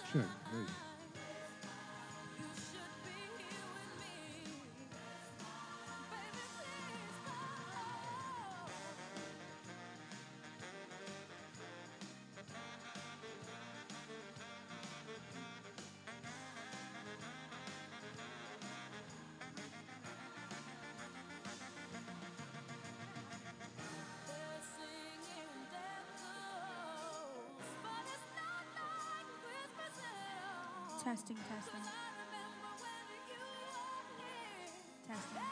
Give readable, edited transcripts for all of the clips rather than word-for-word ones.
Check. Hey. Testing, testing, testing.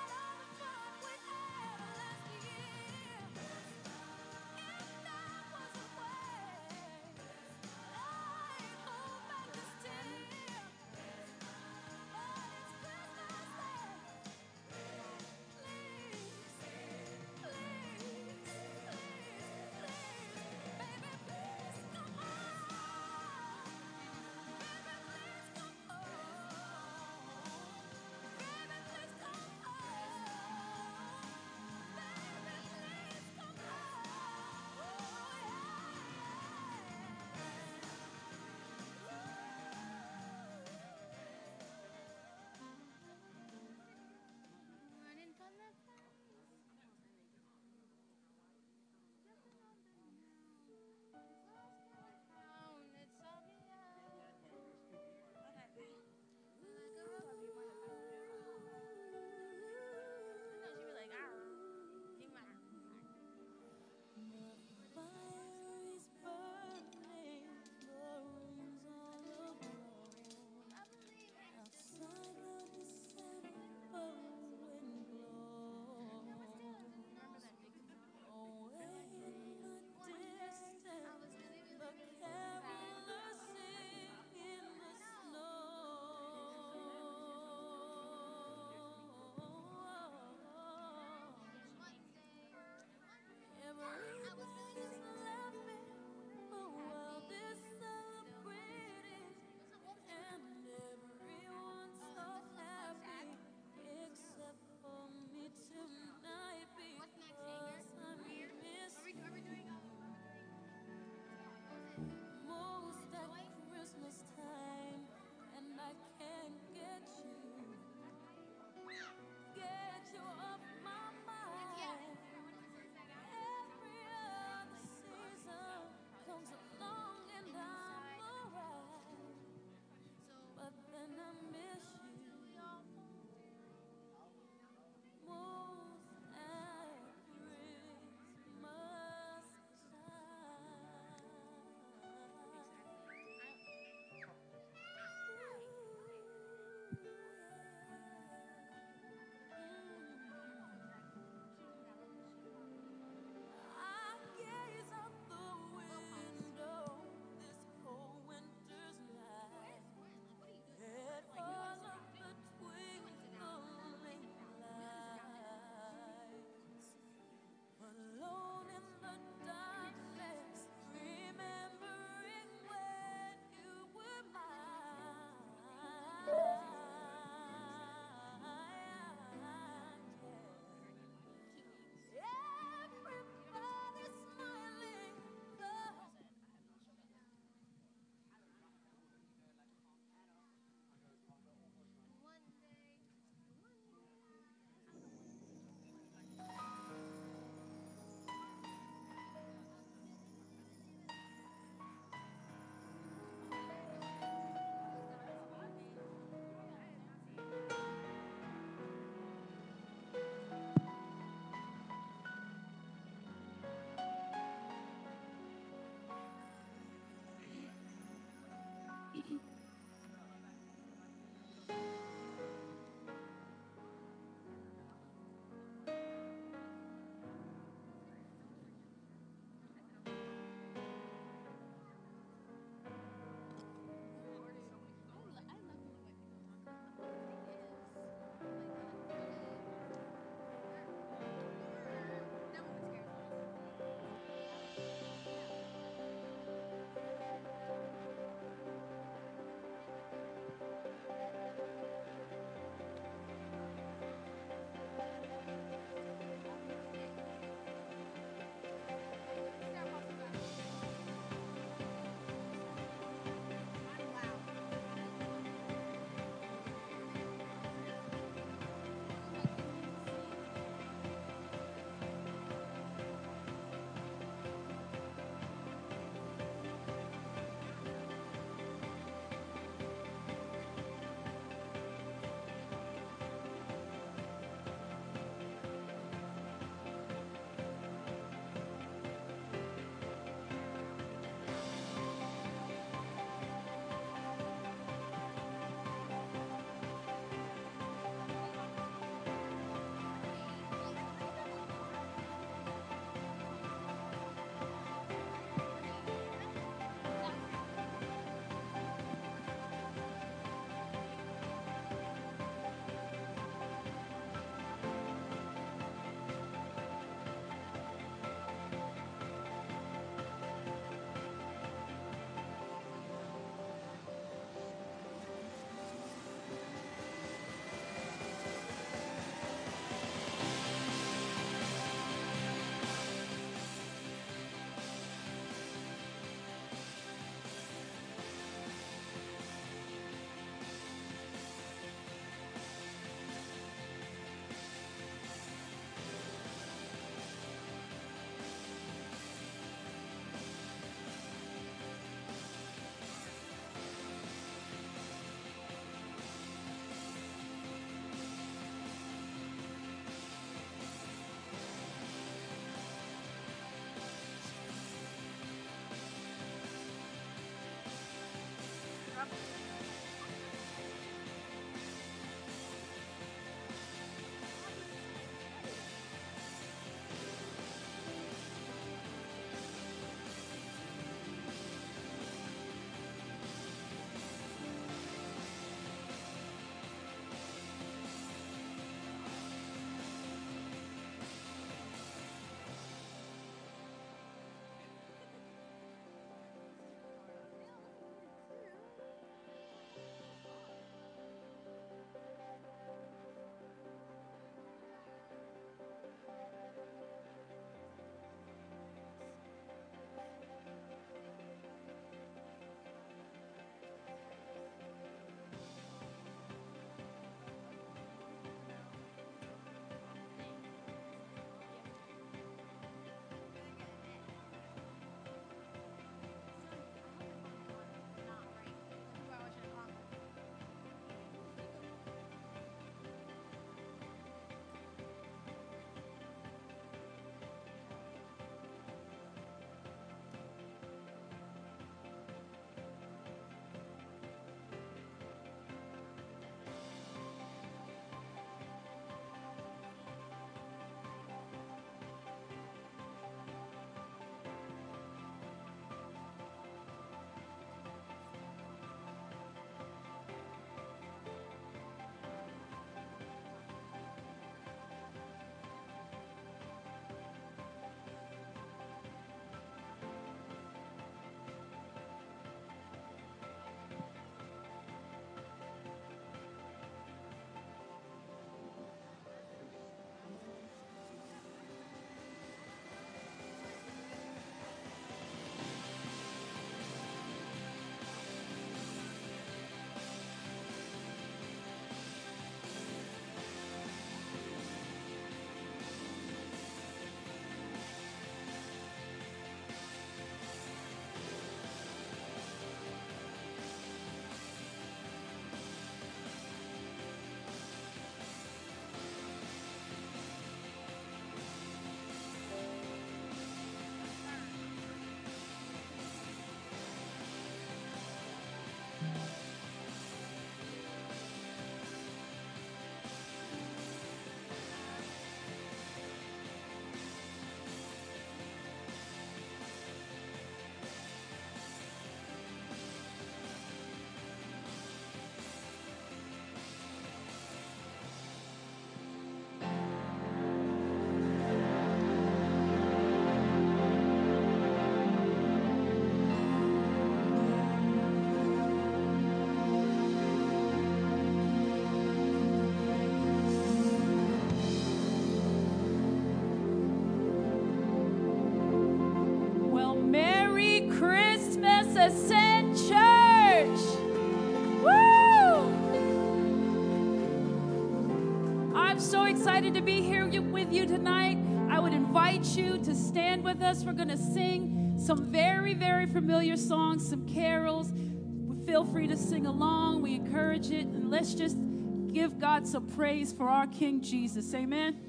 I'm so excited to be here with you tonight. I would invite you to stand with us. We're going to sing some very, very familiar songs, some carols. Feel free to sing along. We encourage it. And let's just give God some praise for our King Jesus. Amen.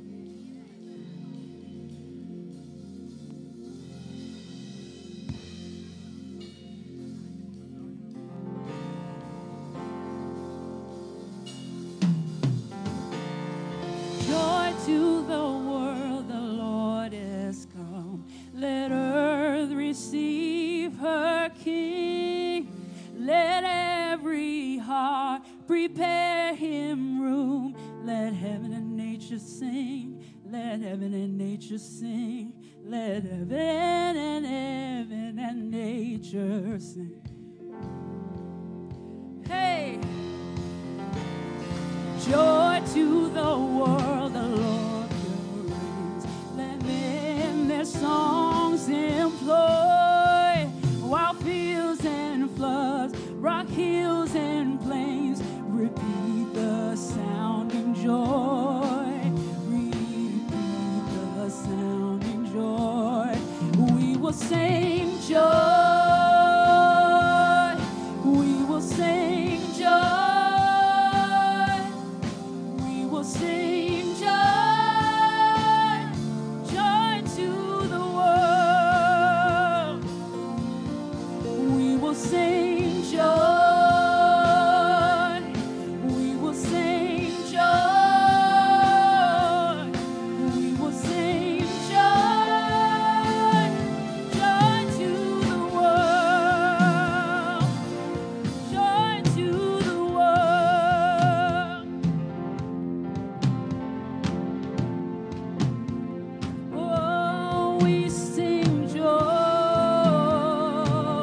Joy to the world, the Lord is come. Let earth receive her King. Let every heart prepare him room. Let heaven and nature sing. Let heaven and nature sing. Let heaven and nature sing. Hey! Joy to the world, the Lord reigns. Let men their songs employ, while fields and floods, rock hills and plains, repeat the sounding joy. Repeat the sounding joy. We will sing joy. We will sing joy. Sing joy, joy to the world. We will sing joy. We will sing joy. We will sing joy, joy to the world. Joy to the world. We sing joy.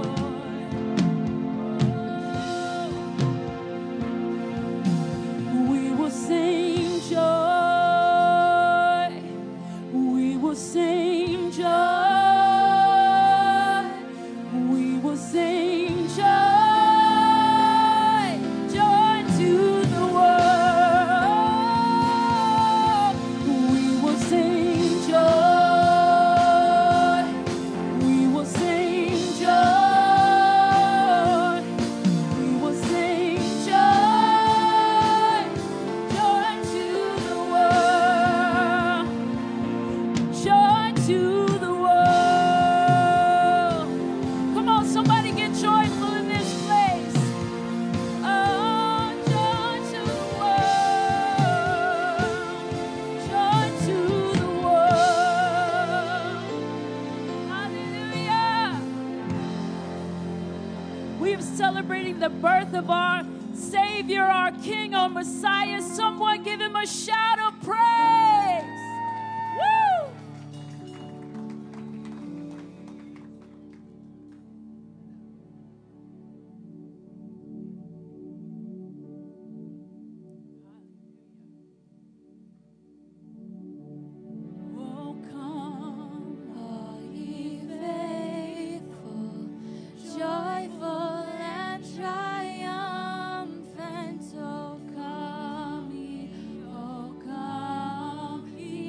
We will sing joy. We will sing joy. We will sing joy. Joy to the world. We will sing joy. We will sing joy. We will sing joy. Joy to the world. Joy to the world. Come on, somebody get joyful in this place. Oh, joy to the world. Joy to the world. Hallelujah. We're celebrating the birth of our Savior, our King, our Messiah. Someone give him a shout of praise. Woo! Oh, come, all ye faithful, joyful and triumphant. Oh, come ye,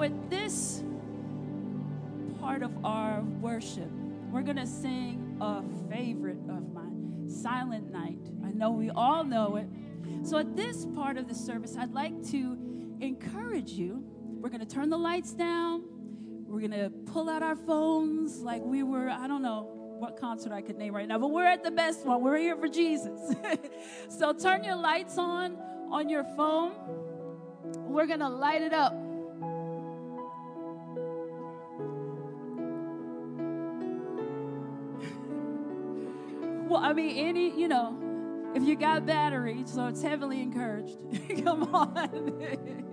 So at this part of our worship, we're going to sing a favorite of mine, Silent Night. I know we all know it. So at this part of the service, I'd like to encourage you. We're going to turn the lights down. We're going to pull out our phones like we were, I don't know what concert I could name right now, but we're at the best one. We're here for Jesus. So turn your lights on your phone. We're going to light it up. Well, I mean, if you got battery, so it's heavily encouraged. Come on.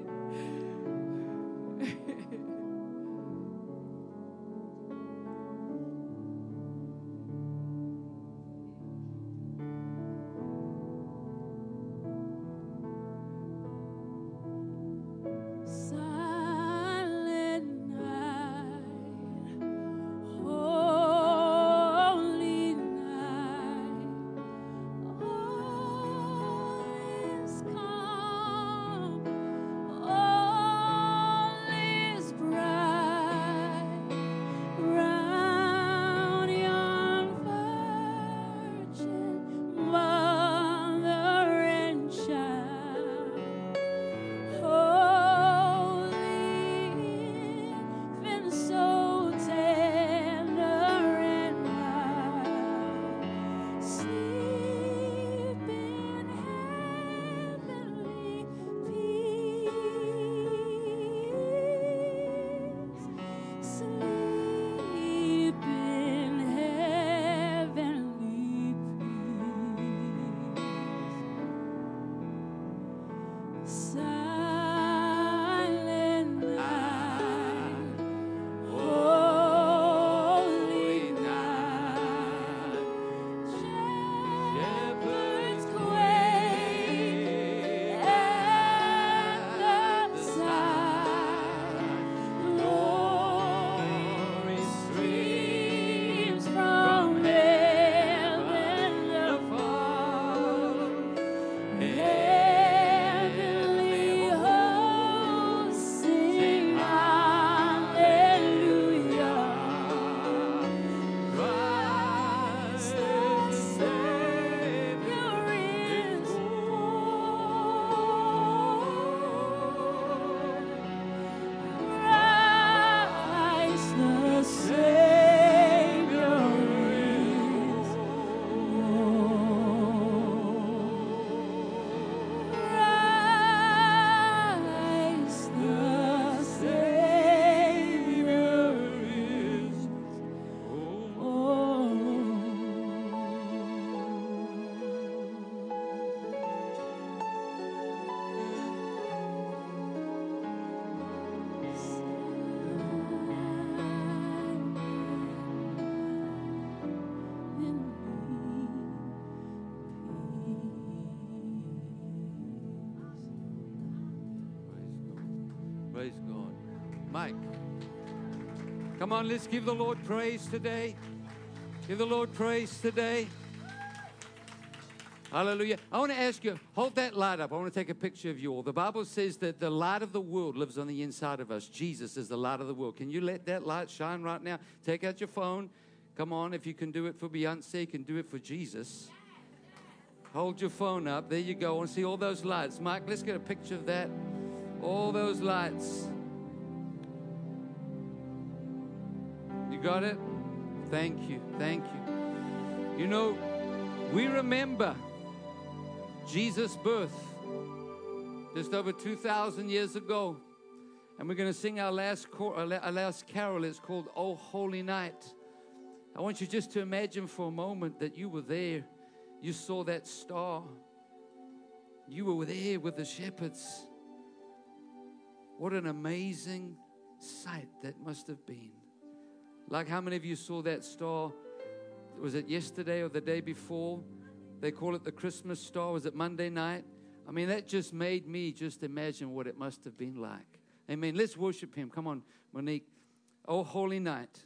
Praise God. Mike, come on, let's give the Lord praise today. Give the Lord praise today. Hallelujah. I want to ask you, hold that light up. I want to take a picture of you all. The Bible says that the light of the world lives on the inside of us. Jesus is the light of the world. Can you let that light shine right now? Take out your phone. Come on, if you can do it for Beyonce, you can do it for Jesus. Hold your phone up. There you go. I want to see all those lights. Mike, let's get a picture of that. All those lights. You got it? Thank you. Thank you. You know, we remember Jesus' birth just over 2,000 years ago. And we're going to sing our last carol. It's called "O Holy Night." I want you just to imagine for a moment that you were there. You saw that star. You were there with the shepherds. What an amazing sight that must have been. Like, how many of you saw that star? Was it yesterday or the day before? They call it the Christmas star. Was it Monday night? I mean, that just made me just imagine what it must have been like. Amen. Let's worship Him. Come on, Monique. Oh, holy night.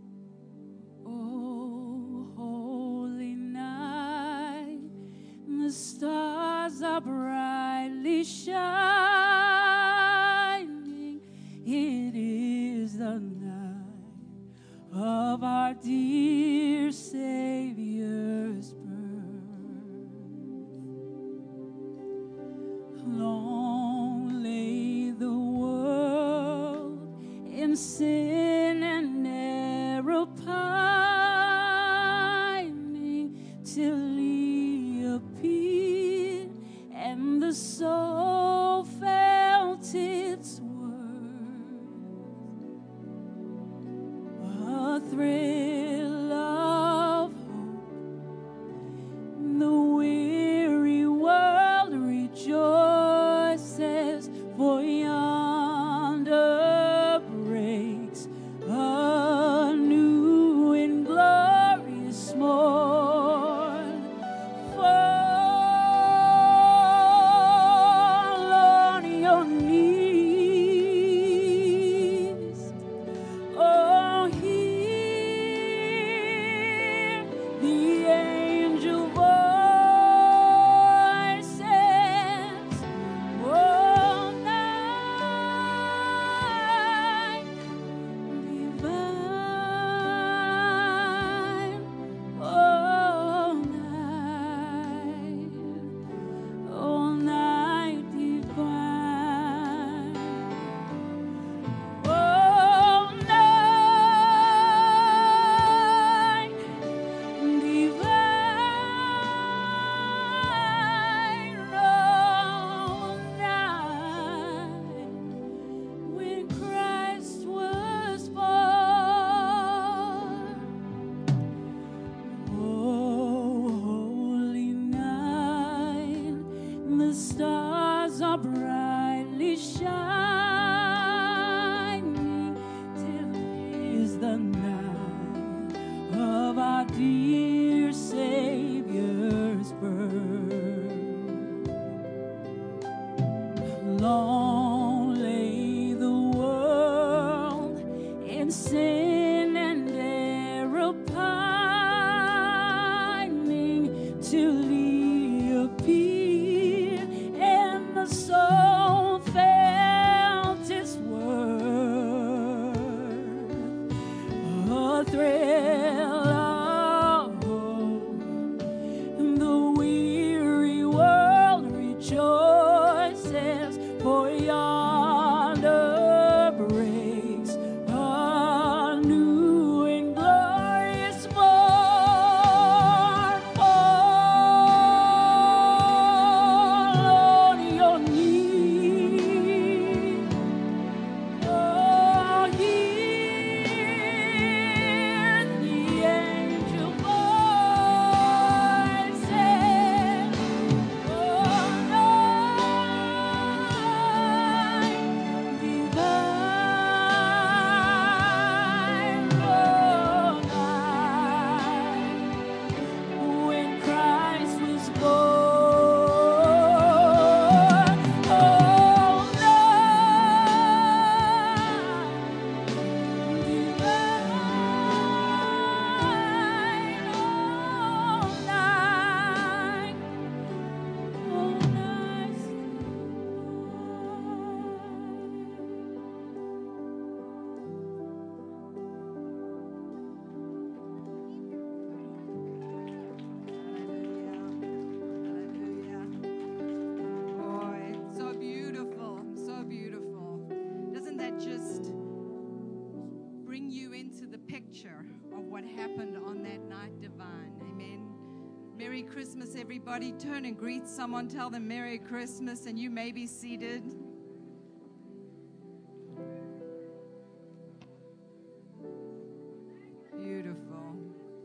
Oh, holy night, the are brightly shining. It is the night of our dear Savior's birth. Long lay the world in sin and error pining, till He appeared and the soul felt its worth. A thrill of hope, the weary world rejoices, for yonder breaks a new and glorious morn. Fall on your knees, oh, hear the angel voices. Oh, night divine, oh, night divine, oh, night divine, oh, night when Christ was born. Oh, holy night, the stars are brightly shining, till is the night of our dear Savior's birth. Long lay the world in sin and error pining, till He appeared and the soul felt its worth. A thrill of hope, the weary world rejoices, for yonder breaks a new and glorious morn. Fall on your knees, oh, hear the angel voices. Oh, night divine, oh, night when Christ was born. Oh, night divine, oh, night, oh, night Oh, it's so beautiful, so beautiful. Doesn't that just bring you into the picture of what happened on that night divine? Amen. Merry Christmas, everybody. Turn and greet someone. Tell them Merry Christmas, and you may be seated. Beautiful.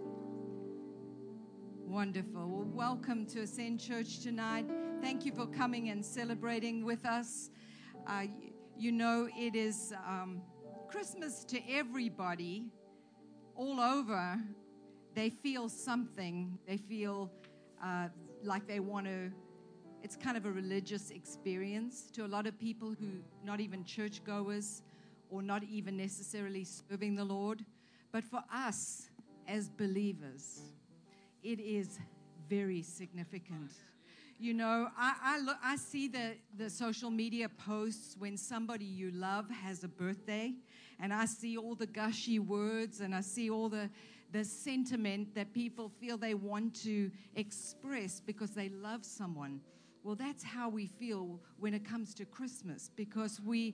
Wonderful. Well, welcome to Ascend Church tonight. Thank you for coming and celebrating with us. You know, it is Christmas to everybody all over. They feel something. They feel like they want to. It's kind of a religious experience to a lot of people who not even churchgoers or not even necessarily serving the Lord. But for us as believers, it is very significant. You know, I see the social media posts when somebody you love has a birthday, and I see all the gushy words, and I see all the sentiment that people feel they want to express because they love someone. Well, that's how we feel when it comes to Christmas, because we,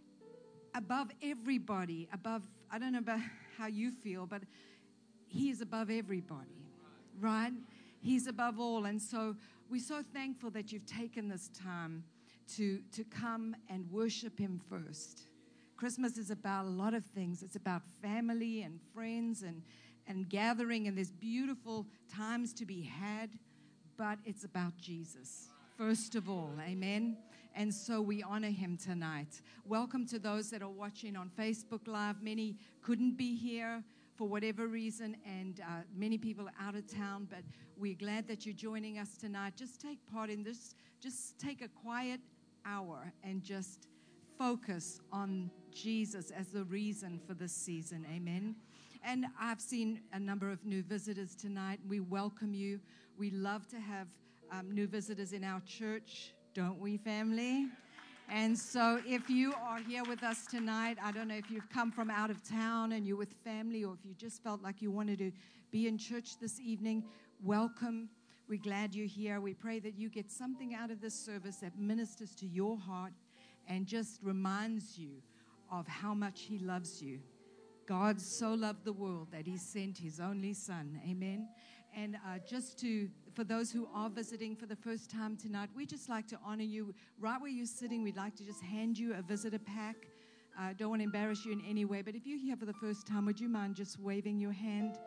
above everybody, I don't know about how you feel, but He is above everybody, right? He's above all. And so we're so thankful that you've taken this time to come and worship Him first. Christmas is about a lot of things. It's about family and friends and gathering, and there's beautiful times to be had, but it's about Jesus, first of all, amen? And so we honor Him tonight. Welcome to those that are watching on Facebook Live. Many couldn't be here for whatever reason, and many people are out of town, but we're glad that you're joining us tonight. Just take part in this. Just take a quiet hour and just focus on Jesus as the reason for this season, amen? And I've seen a number of new visitors tonight. We welcome you. We love to have new visitors in our church, don't we, family? And so if you are here with us tonight, I don't know if you've come from out of town and you're with family, or if you just felt like you wanted to be in church this evening, welcome. We're glad you're here. We pray that you get something out of this service that ministers to your heart and just reminds you of how much He loves you. God so loved the world that He sent His only Son. Amen. And for those who are visiting for the first time tonight, we just like to honor you. Right where you're sitting, we'd like to just hand you a visitor pack. Don't want to embarrass you in any way, but if you're here for the first time, would you mind just waving your hand?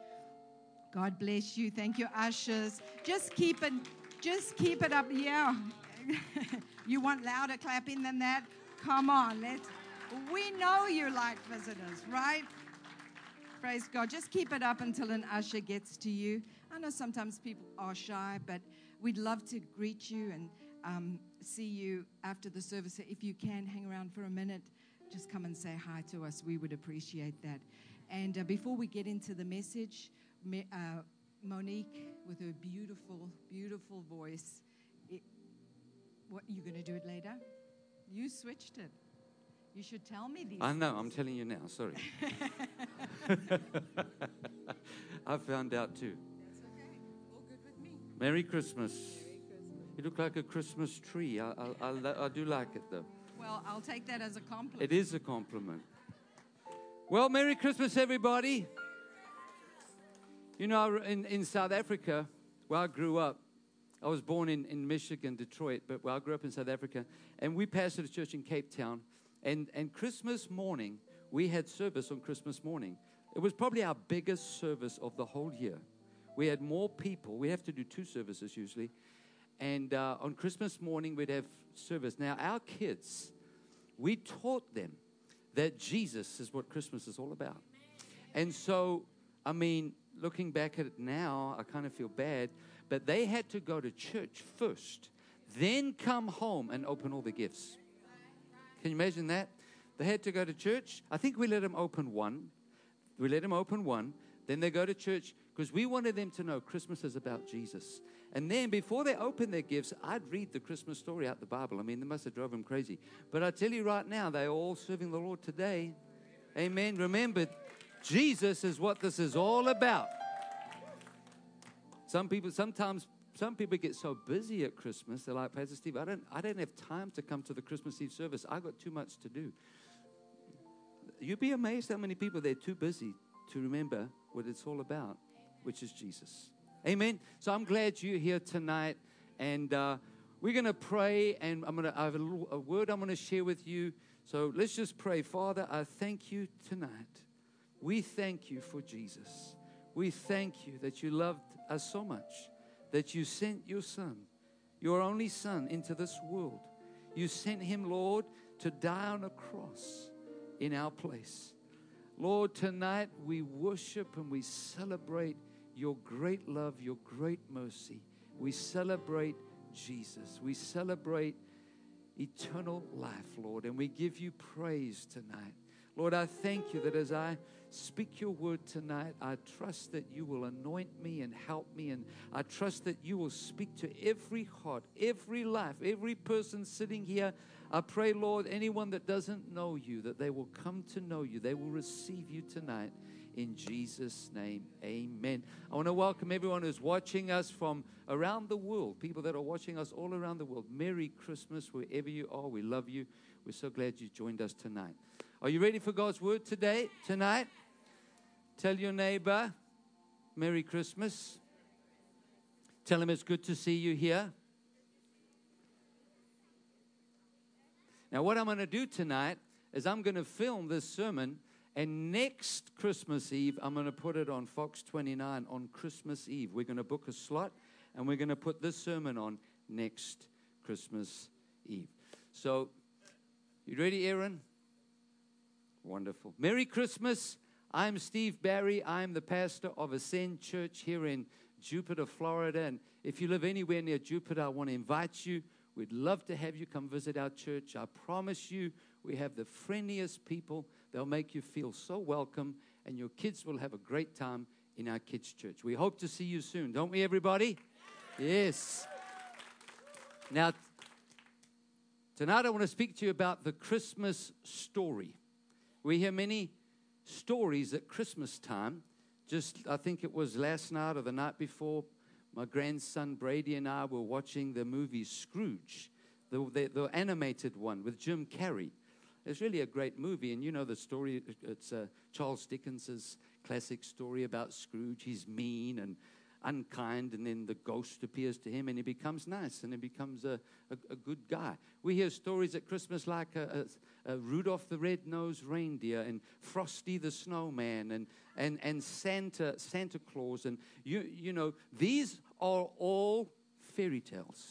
God bless you. Thank you, ushers. Just keep it up. Yeah. You want louder clapping than that? Come on. We know you like visitors, right? Praise God. Just keep it up until an usher gets to you. I know sometimes people are shy, but we'd love to greet you and see you after the service. If you can, hang around for a minute. Just come and say hi to us. We would appreciate that. And before we get into the message, Monique, with her beautiful, beautiful voice. What, you going to do it later? You switched it. You should tell me these. I know. I'm telling you now. Sorry. I found out too. That's okay. All good with me. Merry Christmas. You look like a Christmas tree. I do like it, though. Well, I'll take that as a compliment. It is a compliment. Well, Merry Christmas, everybody. You know, in South Africa, where I grew up, I was born in Michigan, Detroit, but I grew up in South Africa, and we pastored a church in Cape Town. And Christmas morning, we had service on Christmas morning. It was probably our biggest service of the whole year. We had more people. We have to do 2 services usually. And on Christmas morning, we'd have service. Now, our kids, we taught them that Jesus is what Christmas is all about. And so, I mean, looking back at it now, I kind of feel bad. But they had to go to church first, then come home and open all the gifts. Can you imagine that? They had to go to church. I think we let them open one. Then they go to church because we wanted them to know Christmas is about Jesus. And then before they open their gifts, I'd read the Christmas story out the Bible. I mean, they must have drove them crazy. But I tell you right now, they're all serving the Lord today. Amen. Remember, Jesus is what this is all about. Some people get so busy at Christmas, they're like, Pastor Steve, I don't have time to come to the Christmas Eve service. I got too much to do. You'd be amazed how many people, they're too busy to remember what it's all about, which is Jesus. Amen. So I'm glad you're here tonight, and we're going to pray, and I have a word I'm going to share with you. So let's just pray. Father, I thank you tonight. We thank you for Jesus. We thank you that you loved us so much that you sent your Son, your only Son, into this world. You sent him, Lord, to die on a cross in our place. Lord, tonight we worship and we celebrate your great love, your great mercy. We celebrate Jesus. We celebrate eternal life, Lord, and we give you praise tonight. Lord, I thank you that as I speak your word tonight, I trust that you will anoint me and help me. And I trust that you will speak to every heart, every life, every person sitting here. I pray, Lord, anyone that doesn't know you, that they will come to know you. They will receive you tonight. In Jesus' name, amen. I want to welcome everyone who's watching us from around the world, people that are watching us all around the world. Merry Christmas, wherever you are. We love you. We're so glad you joined us tonight. Are you ready for God's word tonight? Tell your neighbor, Merry Christmas. Tell him it's good to see you here. Now, what I'm going to do tonight is I'm going to film this sermon, and next Christmas Eve, I'm going to put it on Fox 29 on Christmas Eve. We're going to book a slot, and we're going to put this sermon on next Christmas Eve. So, you ready, Aaron? Wonderful. Merry Christmas. I'm Steve Barry. I'm the pastor of Ascend Church here in Jupiter, Florida. And if you live anywhere near Jupiter, I want to invite you. We'd love to have you come visit our church. I promise you, we have the friendliest people. They'll make you feel so welcome, and your kids will have a great time in our kids' church. We hope to see you soon, don't we, everybody? Yes. Now, tonight I want to speak to you about the Christmas story. We hear many stories at Christmas time. I think it was last night or the night before, my grandson Brady and I were watching the movie Scrooge, the animated one with Jim Carrey. It's really a great movie, and you know the story. It's Charles Dickens's classic story about Scrooge. He's mean and unkind, and then the ghost appears to him, and he becomes nice, and he becomes a good guy. We hear stories at Christmas like Rudolph the Red-Nosed Reindeer, and Frosty the Snowman, and Santa Claus, and you know, these are all fairy tales.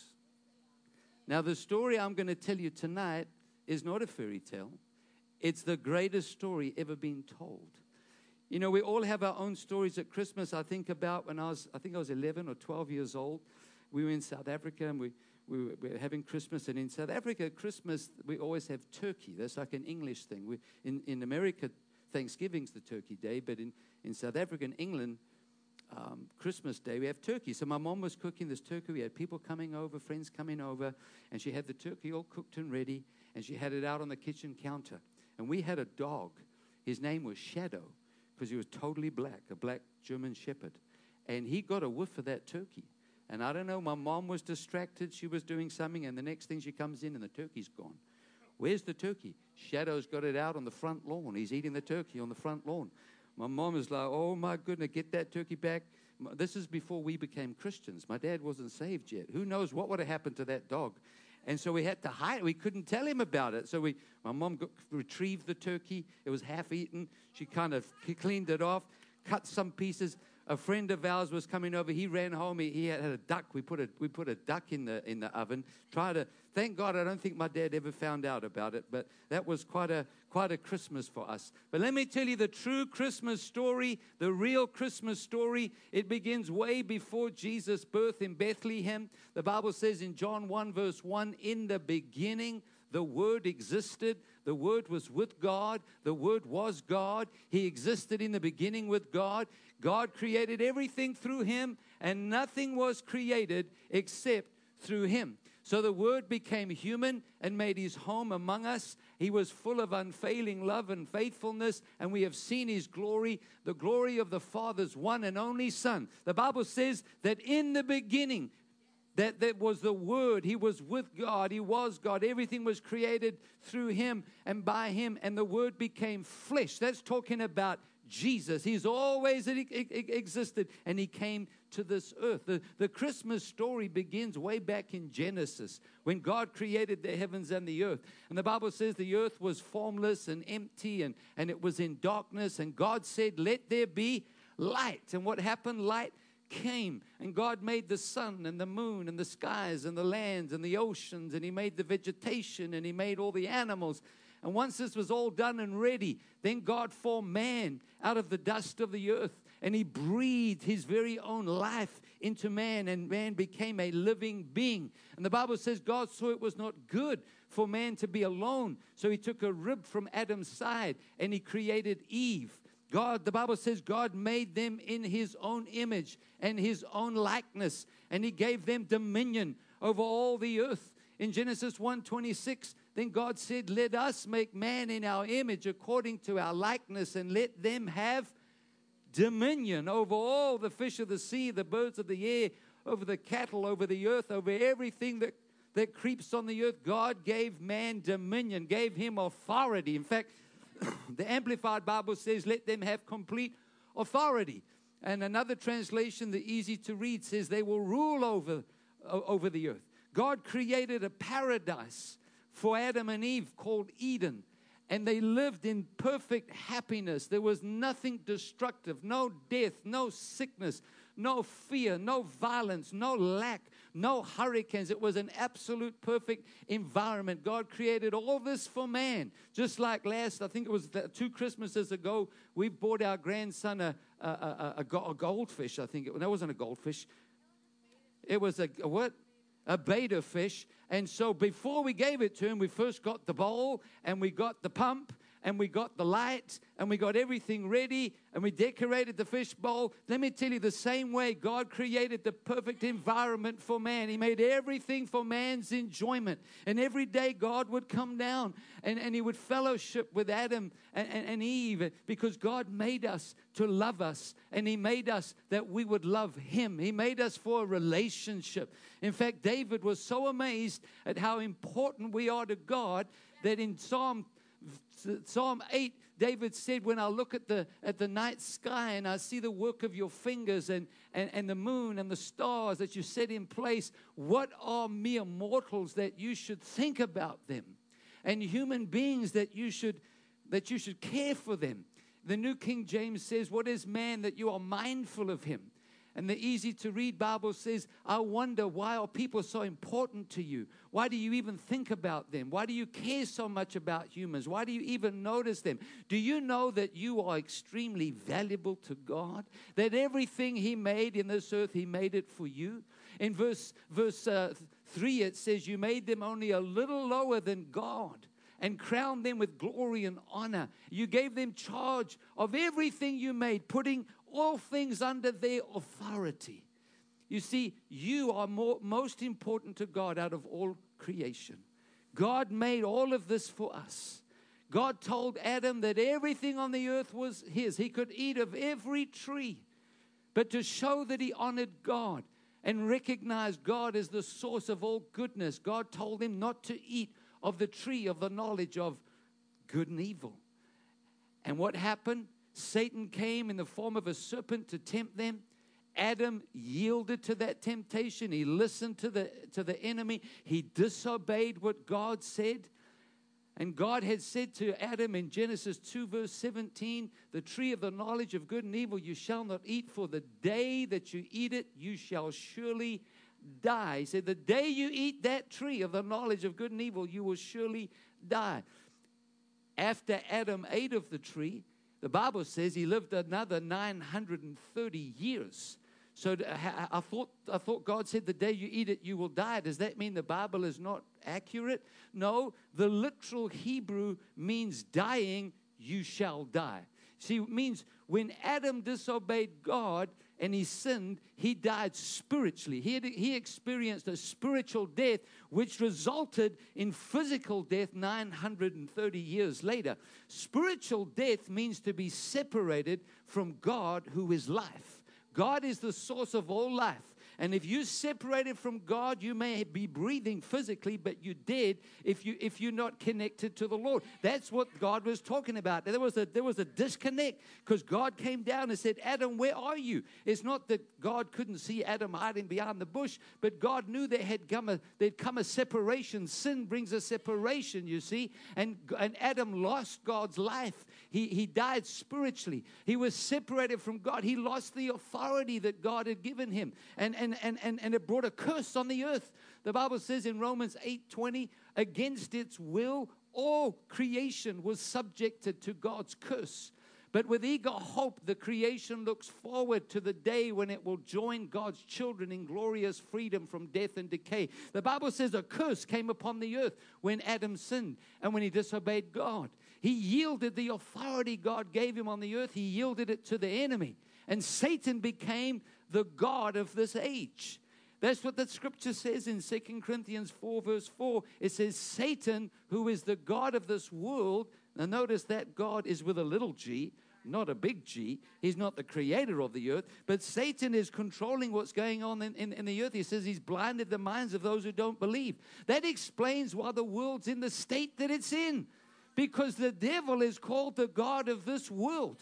Now, the story I'm going to tell you tonight is not a fairy tale. It's the greatest story ever been told. You know, we all have our own stories at Christmas. I think about when I was 11 or 12 years old. We were in South Africa, and we were having Christmas. And in South Africa, at Christmas, we always have turkey. That's like an English thing. In America, Thanksgiving's the turkey day. But in South Africa and England, Christmas Day, we have turkey. So my mom was cooking this turkey. We had people coming over, friends coming over. And she had the turkey all cooked and ready. And she had it out on the kitchen counter. And we had a dog. His name was Shadow, because he was totally black, a black German shepherd. And he got a whiff of that turkey. And I don't know, my mom was distracted. She was doing something, and the next thing she comes in, and the turkey's gone. Where's the turkey? Shadow's got it out on the front lawn. He's eating the turkey on the front lawn. My mom is like, oh, my goodness, get that turkey back. This is before we became Christians. My dad wasn't saved yet. Who knows what would have happened to that dog? And so we had to hide. We couldn't tell him about it. So my mom retrieved the turkey. It was half eaten. She kind of cleaned it off, cut some pieces. A friend of ours was coming over. He ran home. He had a duck. We put a duck in the oven. Thank God I don't think my dad ever found out about it. But that was quite a Christmas for us. But let me tell you the true Christmas story, the real Christmas story. It begins way before Jesus' birth in Bethlehem. The Bible says in John 1 verse 1, in the beginning the Word existed. The Word was with God. The Word was God. He existed in the beginning with God. God created everything through Him, and nothing was created except through Him. So the Word became human and made His home among us. He was full of unfailing love and faithfulness, and we have seen His glory, the glory of the Father's one and only Son. The Bible says that in the beginning, that was the Word. He was with God. He was God. Everything was created through Him and by Him, and the Word became flesh. That's talking about Jesus. He's always existed, and He came to this earth. The Christmas story begins way back in Genesis, when God created the heavens and the earth. And the Bible says the earth was formless and empty, and it was in darkness, and God said, let there be light. And what happened? Light came, and God made the sun and the moon and the skies and the lands and the oceans, and He made the vegetation, and He made all the animals. And once this was all done and ready, then God formed man out of the dust of the earth, and He breathed His very own life into man, and man became a living being. And the Bible says God saw it was not good for man to be alone. So he took a rib from Adam's side and he created Eve. The Bible says God made them in his own image and his own likeness, and he gave them dominion over all the earth. In Genesis 1:26, then God said, let us make man in our image according to our likeness, and let them have dominion over all the fish of the sea, the birds of the air, over the cattle, over the earth, over everything that creeps on the earth. God gave man dominion, gave him authority. In fact, the Amplified Bible says, let them have complete authority. And another translation, the easy to read, says they will rule over the earth. God created a paradise for Adam and Eve called Eden, and they lived in perfect happiness. There was nothing destructive, no death, no sickness, no fear, no violence, no lack, no hurricanes. It was an absolute perfect environment. God created all this for man. Just like I think it was 2 Christmases ago, we bought our grandson a goldfish. I think that wasn't a goldfish. It was a what? A betta fish. And so before we gave it to him, we first got the bowl, and we got the pump, and we got the light, and we got everything ready, and we decorated the fish bowl. Let me tell you, the same way God created the perfect environment for man. He made everything for man's enjoyment. And every day God would come down and he would fellowship with Adam and Eve, because God made us to love us, and he made us that we would love him. He made us for a relationship. In fact, David was so amazed at how important we are to God that in Psalm 8, David said, when I look at the night sky and I see the work of your fingers and the moon and the stars that you set in place, what are mere mortals that you should think about them, and human beings that you should care for them. The New King James says, what is man that you are mindful of him? And the easy to read Bible says, I wonder, why are people so important to you? Why do you even think about them? Why do you care so much about humans? Why do you even notice them? Do you know that you are extremely valuable to God? That everything he made in this earth, he made it for you? In verse 3, it says, you made them only a little lower than God, and crowned them with glory and honor. You gave them charge of everything you made, putting all things under their authority. You see, you are most important to God out of all creation. God made all of this for us. God told Adam that everything on the earth was his. He could eat of every tree. But to show that he honored God and recognized God as the source of all goodness, God told him not to eat of the tree of the knowledge of good and evil. And what happened? Satan came in the form of a serpent to tempt them. Adam yielded to that temptation. He listened to the enemy. He disobeyed what God said. And God had said to Adam in Genesis 2 verse 17, the tree of the knowledge of good and evil you shall not eat, for the day that you eat it, you shall surely die. He said, the day you eat that tree of the knowledge of good and evil, you will surely die. After Adam ate of the tree, the Bible says he lived another 930 years. So I thought God said the day you eat it, you will die. Does that mean the Bible is not accurate? No, the literal Hebrew means dying, you shall die. See, it means when Adam disobeyed God and he sinned, he died spiritually. He experienced a spiritual death, which resulted in physical death 930 years later. Spiritual death means to be separated from God, who is life. God is the source of all life. And if you separated from God, you may be breathing physically, but you're dead if you're not connected to the Lord. That's what God was talking about. There was a disconnect, because God came down and said, Adam, where are you? It's not that God couldn't see Adam hiding behind the bush, but God knew there'd come a separation. Sin brings a separation, you see. And Adam lost God's life. He died spiritually. He was separated from God. He lost the authority that God had given him. And it brought a curse on the earth. The Bible says in Romans 8:20, against its will, all creation was subjected to God's curse. But with eager hope, the creation looks forward to the day when it will join God's children in glorious freedom from death and decay. The Bible says a curse came upon the earth when Adam sinned and when he disobeyed God. He yielded the authority God gave him on the earth. He yielded it to the enemy. And Satan became the god of this age. That's what the scripture says in 2 Corinthians 4 verse 4. It says Satan, who is the god of this world. Now notice that God is with a little g, not a big G. He's not the creator of the earth. But Satan is controlling what's going on in the earth. He says he's blinded the minds of those who don't believe. That explains why the world's in the state that it's in. Because the devil is called the god of this world.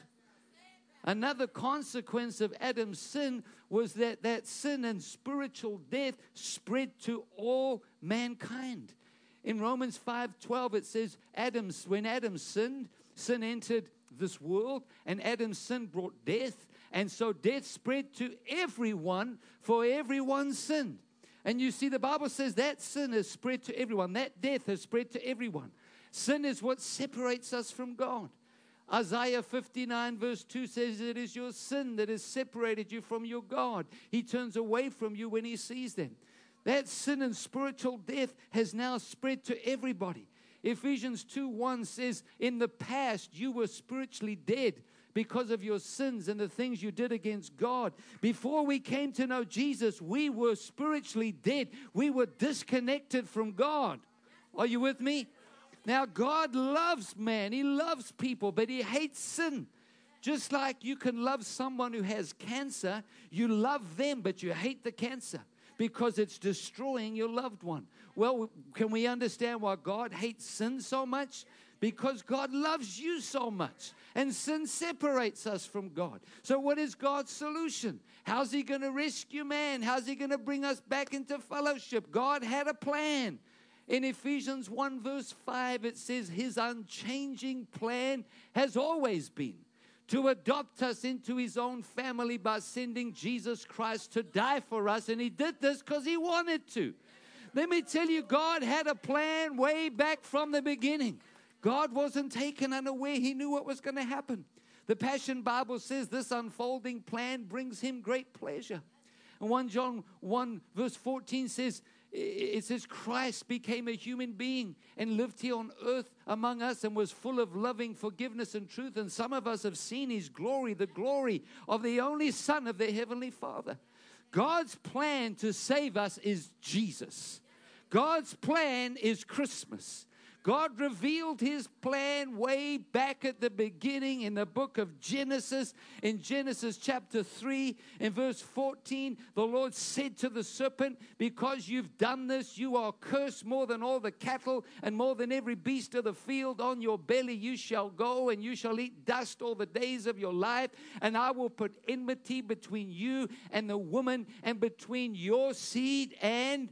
Another consequence of Adam's sin was that sin and spiritual death spread to all mankind. In Romans 5:12 it says, when Adam sinned, sin entered this world, and Adam's sin brought death. And so death spread to everyone, for everyone sinned. And you see, the Bible says that sin has spread to everyone. That death has spread to everyone. Sin is what separates us from God. Isaiah 59 verse 2 says, it is your sin that has separated you from your God. He turns away from you when he sees them. That sin and spiritual death has now spread to everybody. Ephesians 2:1 says, in the past you were spiritually dead because of your sins and the things you did against God. Before we came to know Jesus, we were spiritually dead. We were disconnected from God. Are you with me? Now, God loves man. He loves people, but he hates sin. Just like you can love someone who has cancer, you love them, but you hate the cancer because it's destroying your loved one. Well, can we understand why God hates sin so much? Because God loves you so much, and sin separates us from God. So what is God's solution? How's he going to rescue man? How's he going to bring us back into fellowship? God had a plan. In Ephesians 1 verse 5, it says his unchanging plan has always been to adopt us into his own family by sending Jesus Christ to die for us. And he did this because he wanted to. Let me tell you, God had a plan way back from the beginning. God wasn't taken unaware. He knew what was going to happen. The Passion Bible says this unfolding plan brings him great pleasure. And 1 John 1 verse 14 says, it says Christ became a human being and lived here on earth among us and was full of loving forgiveness and truth. And some of us have seen his glory, the glory of the only Son of the Heavenly Father. God's plan to save us is Jesus. God's plan is Christmas. God revealed his plan way back at the beginning in the book of Genesis. In Genesis chapter 3, in verse 14, the Lord said to the serpent, because you've done this, you are cursed more than all the cattle and more than every beast of the field. On your belly you shall go, and you shall eat dust all the days of your life. And I will put enmity between you and the woman, and between your seed and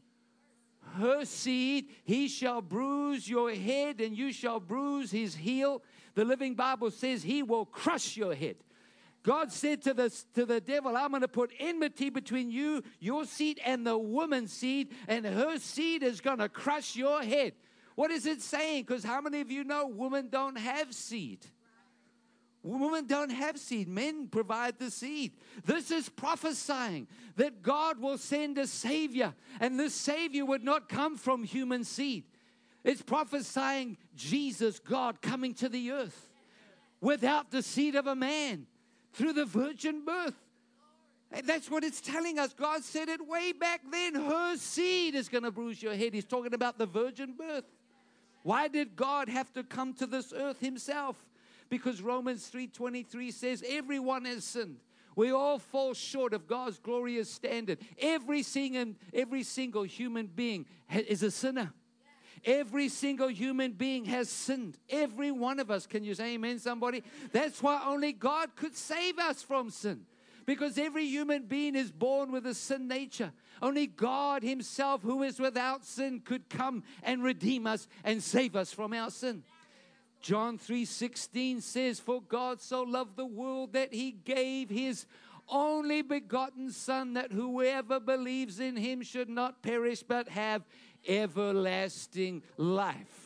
her seed. He shall bruise your head, and you shall bruise his heel. The Living Bible says he will crush your head. God said to the devil, I'm going to put enmity between you, your seed, and the woman's seed, and her seed is going to crush your head. What is it saying? Because how many of you know women don't have seed? Women don't have seed. Men provide the seed. This is prophesying that God will send a Savior, and this Savior would not come from human seed. It's prophesying Jesus, God, coming to the earth without the seed of a man, through the virgin birth. And that's what it's telling us. God said it way back then. Her seed is going to bruise your head. He's talking about the virgin birth. Why did God have to come to this earth himself? Because Romans 3:23 says everyone has sinned. We all fall short of God's glorious standard. Every single human being is a sinner. Every single human being has sinned. Every one of us. Can you say amen, somebody? That's why only God could save us from sin. Because every human being is born with a sin nature. Only God himself, who is without sin, could come and redeem us and save us from our sin. John 3:16 says, for God so loved the world that he gave his only begotten Son, that whoever believes in him should not perish but have everlasting life.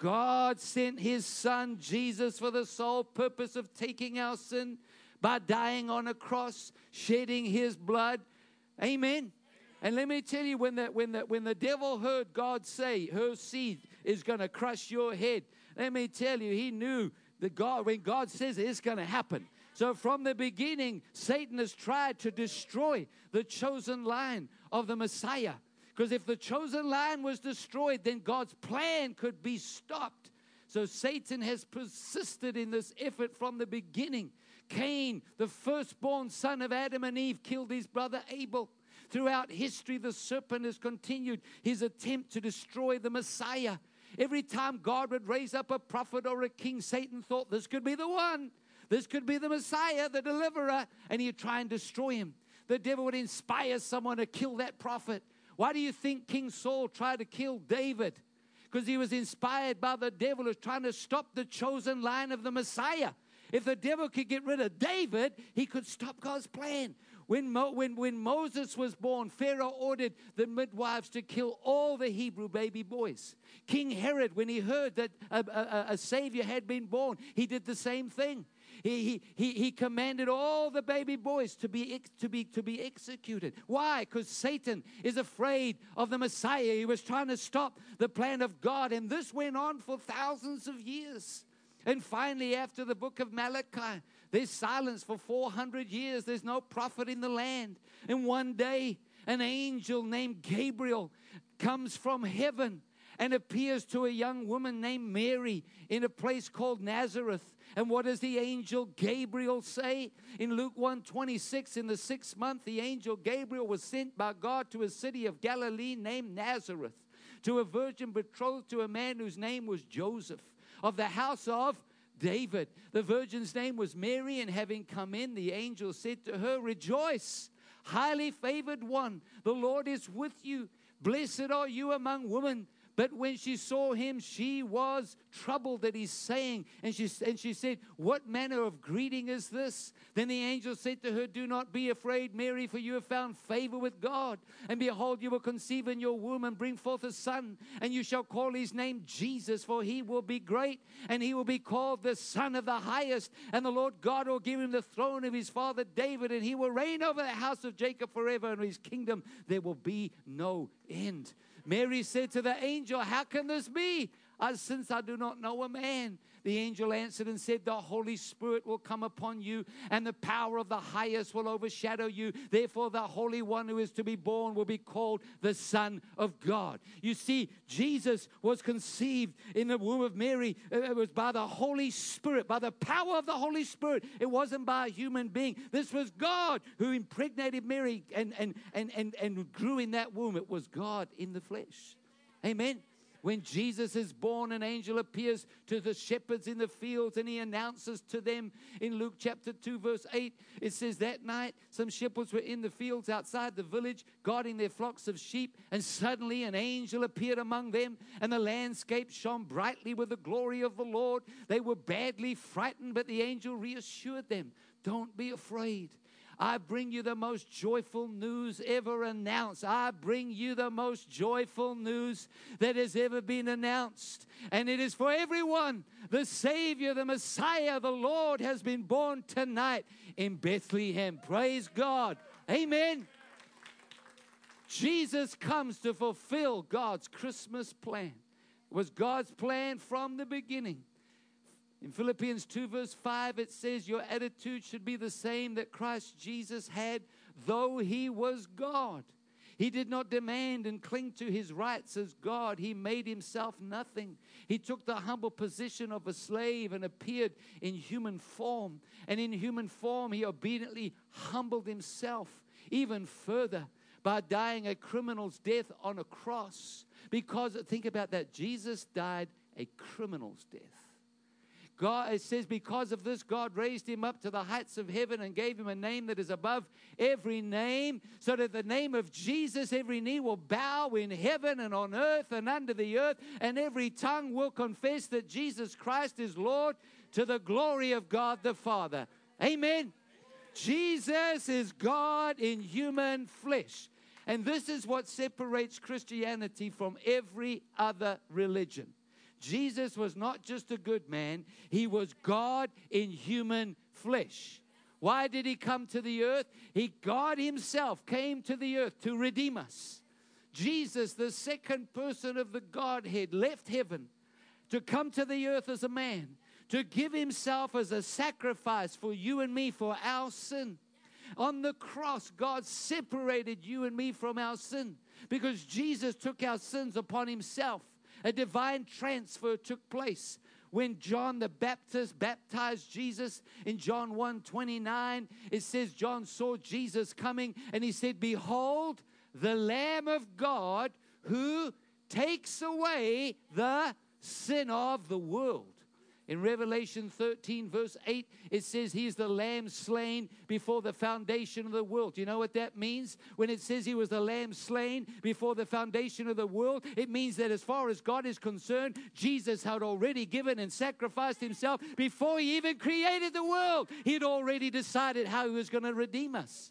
God sent His Son, Jesus, for the sole purpose of taking our sin by dying on a cross, shedding His blood. Amen. And let me tell you, when the devil heard God say, her seed is going to crush your head, let me tell you, he knew that when God says it, it's going to happen. So from the beginning, Satan has tried to destroy the chosen line of the Messiah. Because if the chosen line was destroyed, then God's plan could be stopped. So Satan has persisted in this effort from the beginning. Cain, the firstborn son of Adam and Eve, killed his brother Abel. Throughout history, the serpent has continued his attempt to destroy the Messiah. Every time God would raise up a prophet or a king, Satan thought this could be the one. This could be the Messiah, the deliverer, and he'd try and destroy him. The devil would inspire someone to kill that prophet. Why do you think King Saul tried to kill David? Because he was inspired by the devil who's trying to stop the chosen line of the Messiah. If the devil could get rid of David, he could stop God's plan. When Moses was born, Pharaoh ordered the midwives to kill all the Hebrew baby boys. King Herod, when he heard that a Savior had been born, he did the same thing. He commanded all the baby boys to be executed. Why? Because Satan is afraid of the Messiah. He was trying to stop the plan of God, and this went on for thousands of years. And finally, after the book of Malachi, there's silence for 400 years. There's no prophet in the land. And one day, an angel named Gabriel comes from heaven and appears to a young woman named Mary in a place called Nazareth. And what does the angel Gabriel say? In Luke 1:26, in the 6th month, the angel Gabriel was sent by God to a city of Galilee named Nazareth, to a virgin betrothed to a man whose name was Joseph, of the house of David. The virgin's name was Mary, and having come in, the angel said to her, "Rejoice, highly favored one, the Lord is with you. Blessed are you among women." But when she saw him, she was troubled at his saying. And she said, "What manner of greeting is this?" Then the angel said to her, "Do not be afraid, Mary, for you have found favor with God. And behold, you will conceive in your womb and bring forth a son. And you shall call his name Jesus, for he will be great. And he will be called the Son of the Highest. And the Lord God will give him the throne of his father David. And he will reign over the house of Jacob forever. And in his kingdom there will be no end." Mary said to the angel, "How can this be, since I do not know a man?" The angel answered and said, "The Holy Spirit will come upon you, and the power of the highest will overshadow you. Therefore, the Holy One who is to be born will be called the Son of God." You see, Jesus was conceived in the womb of Mary. It was by the Holy Spirit, by the power of the Holy Spirit. It wasn't by a human being. This was God who impregnated Mary and grew in that womb. It was God in the flesh. Amen. When Jesus is born, an angel appears to the shepherds in the fields, and he announces to them in Luke chapter 2, verse 8, it says, "That night some shepherds were in the fields outside the village, guarding their flocks of sheep, and suddenly an angel appeared among them, and the landscape shone brightly with the glory of the Lord. They were badly frightened, but the angel reassured them, 'Don't be afraid. I bring you the most joyful news ever announced.'" I bring you the most joyful news that has ever been announced. And it is for everyone. The Savior, the Messiah, the Lord has been born tonight in Bethlehem. Praise God. Amen. Jesus comes to fulfill God's Christmas plan. It was God's plan from the beginning. In Philippians 2 verse 5, it says, "Your attitude should be the same that Christ Jesus had, though he was God. He did not demand and cling to his rights as God. He made himself nothing. He took the humble position of a slave and appeared in human form. And in human form, he obediently humbled himself even further by dying a criminal's death on a cross." Because, think about that, Jesus died a criminal's death. God, it says, because of this, God raised him up to the heights of heaven and gave him a name that is above every name, so that the name of Jesus, every knee will bow in heaven and on earth and under the earth, and every tongue will confess that Jesus Christ is Lord, to the glory of God the Father. Amen. Jesus is God in human flesh. And this is what separates Christianity from every other religion. Jesus was not just a good man. He was God in human flesh. Why did he come to the earth? God himself came to the earth to redeem us. Jesus, the second person of the Godhead, left heaven to come to the earth as a man, to give himself as a sacrifice for you and me, for our sin. On the cross, God separated you and me from our sin because Jesus took our sins upon himself. A divine transfer took place. When John the Baptist baptized Jesus in John 1:29, it says John saw Jesus coming and he said, "Behold, the Lamb of God who takes away the sin of the world." In Revelation 13, verse 8, it says he is the lamb slain before the foundation of the world. Do you know what that means? When it says he was the lamb slain before the foundation of the world, it means that as far as God is concerned, Jesus had already given and sacrificed himself before he even created the world. He had already decided how he was going to redeem us.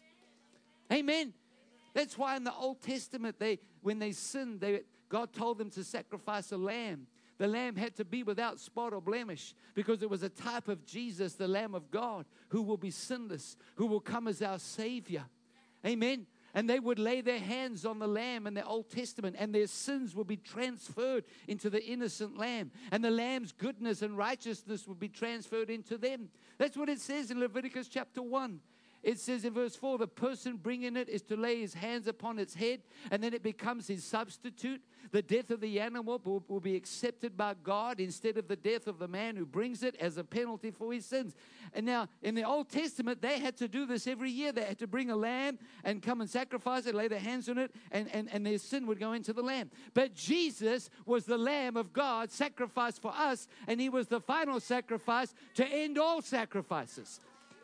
Amen. That's why in the Old Testament, when they sinned, God told them to sacrifice a lamb. The lamb had to be without spot or blemish because it was a type of Jesus, the Lamb of God, who will be sinless, who will come as our Savior. Amen. And they would lay their hands on the lamb in the Old Testament, and their sins would be transferred into the innocent lamb. And the lamb's goodness and righteousness would be transferred into them. That's what it says in Leviticus chapter 1. It says in verse 4, the person bringing it is to lay his hands upon its head, and then it becomes his substitute. The death of the animal will be accepted by God instead of the death of the man who brings it as a penalty for his sins. And now, in the Old Testament, they had to do this every year. They had to bring a lamb and come and sacrifice it, lay their hands on it, and their sin would go into the lamb. But Jesus was the Lamb of God, sacrificed for us, and he was the final sacrifice to end all sacrifices.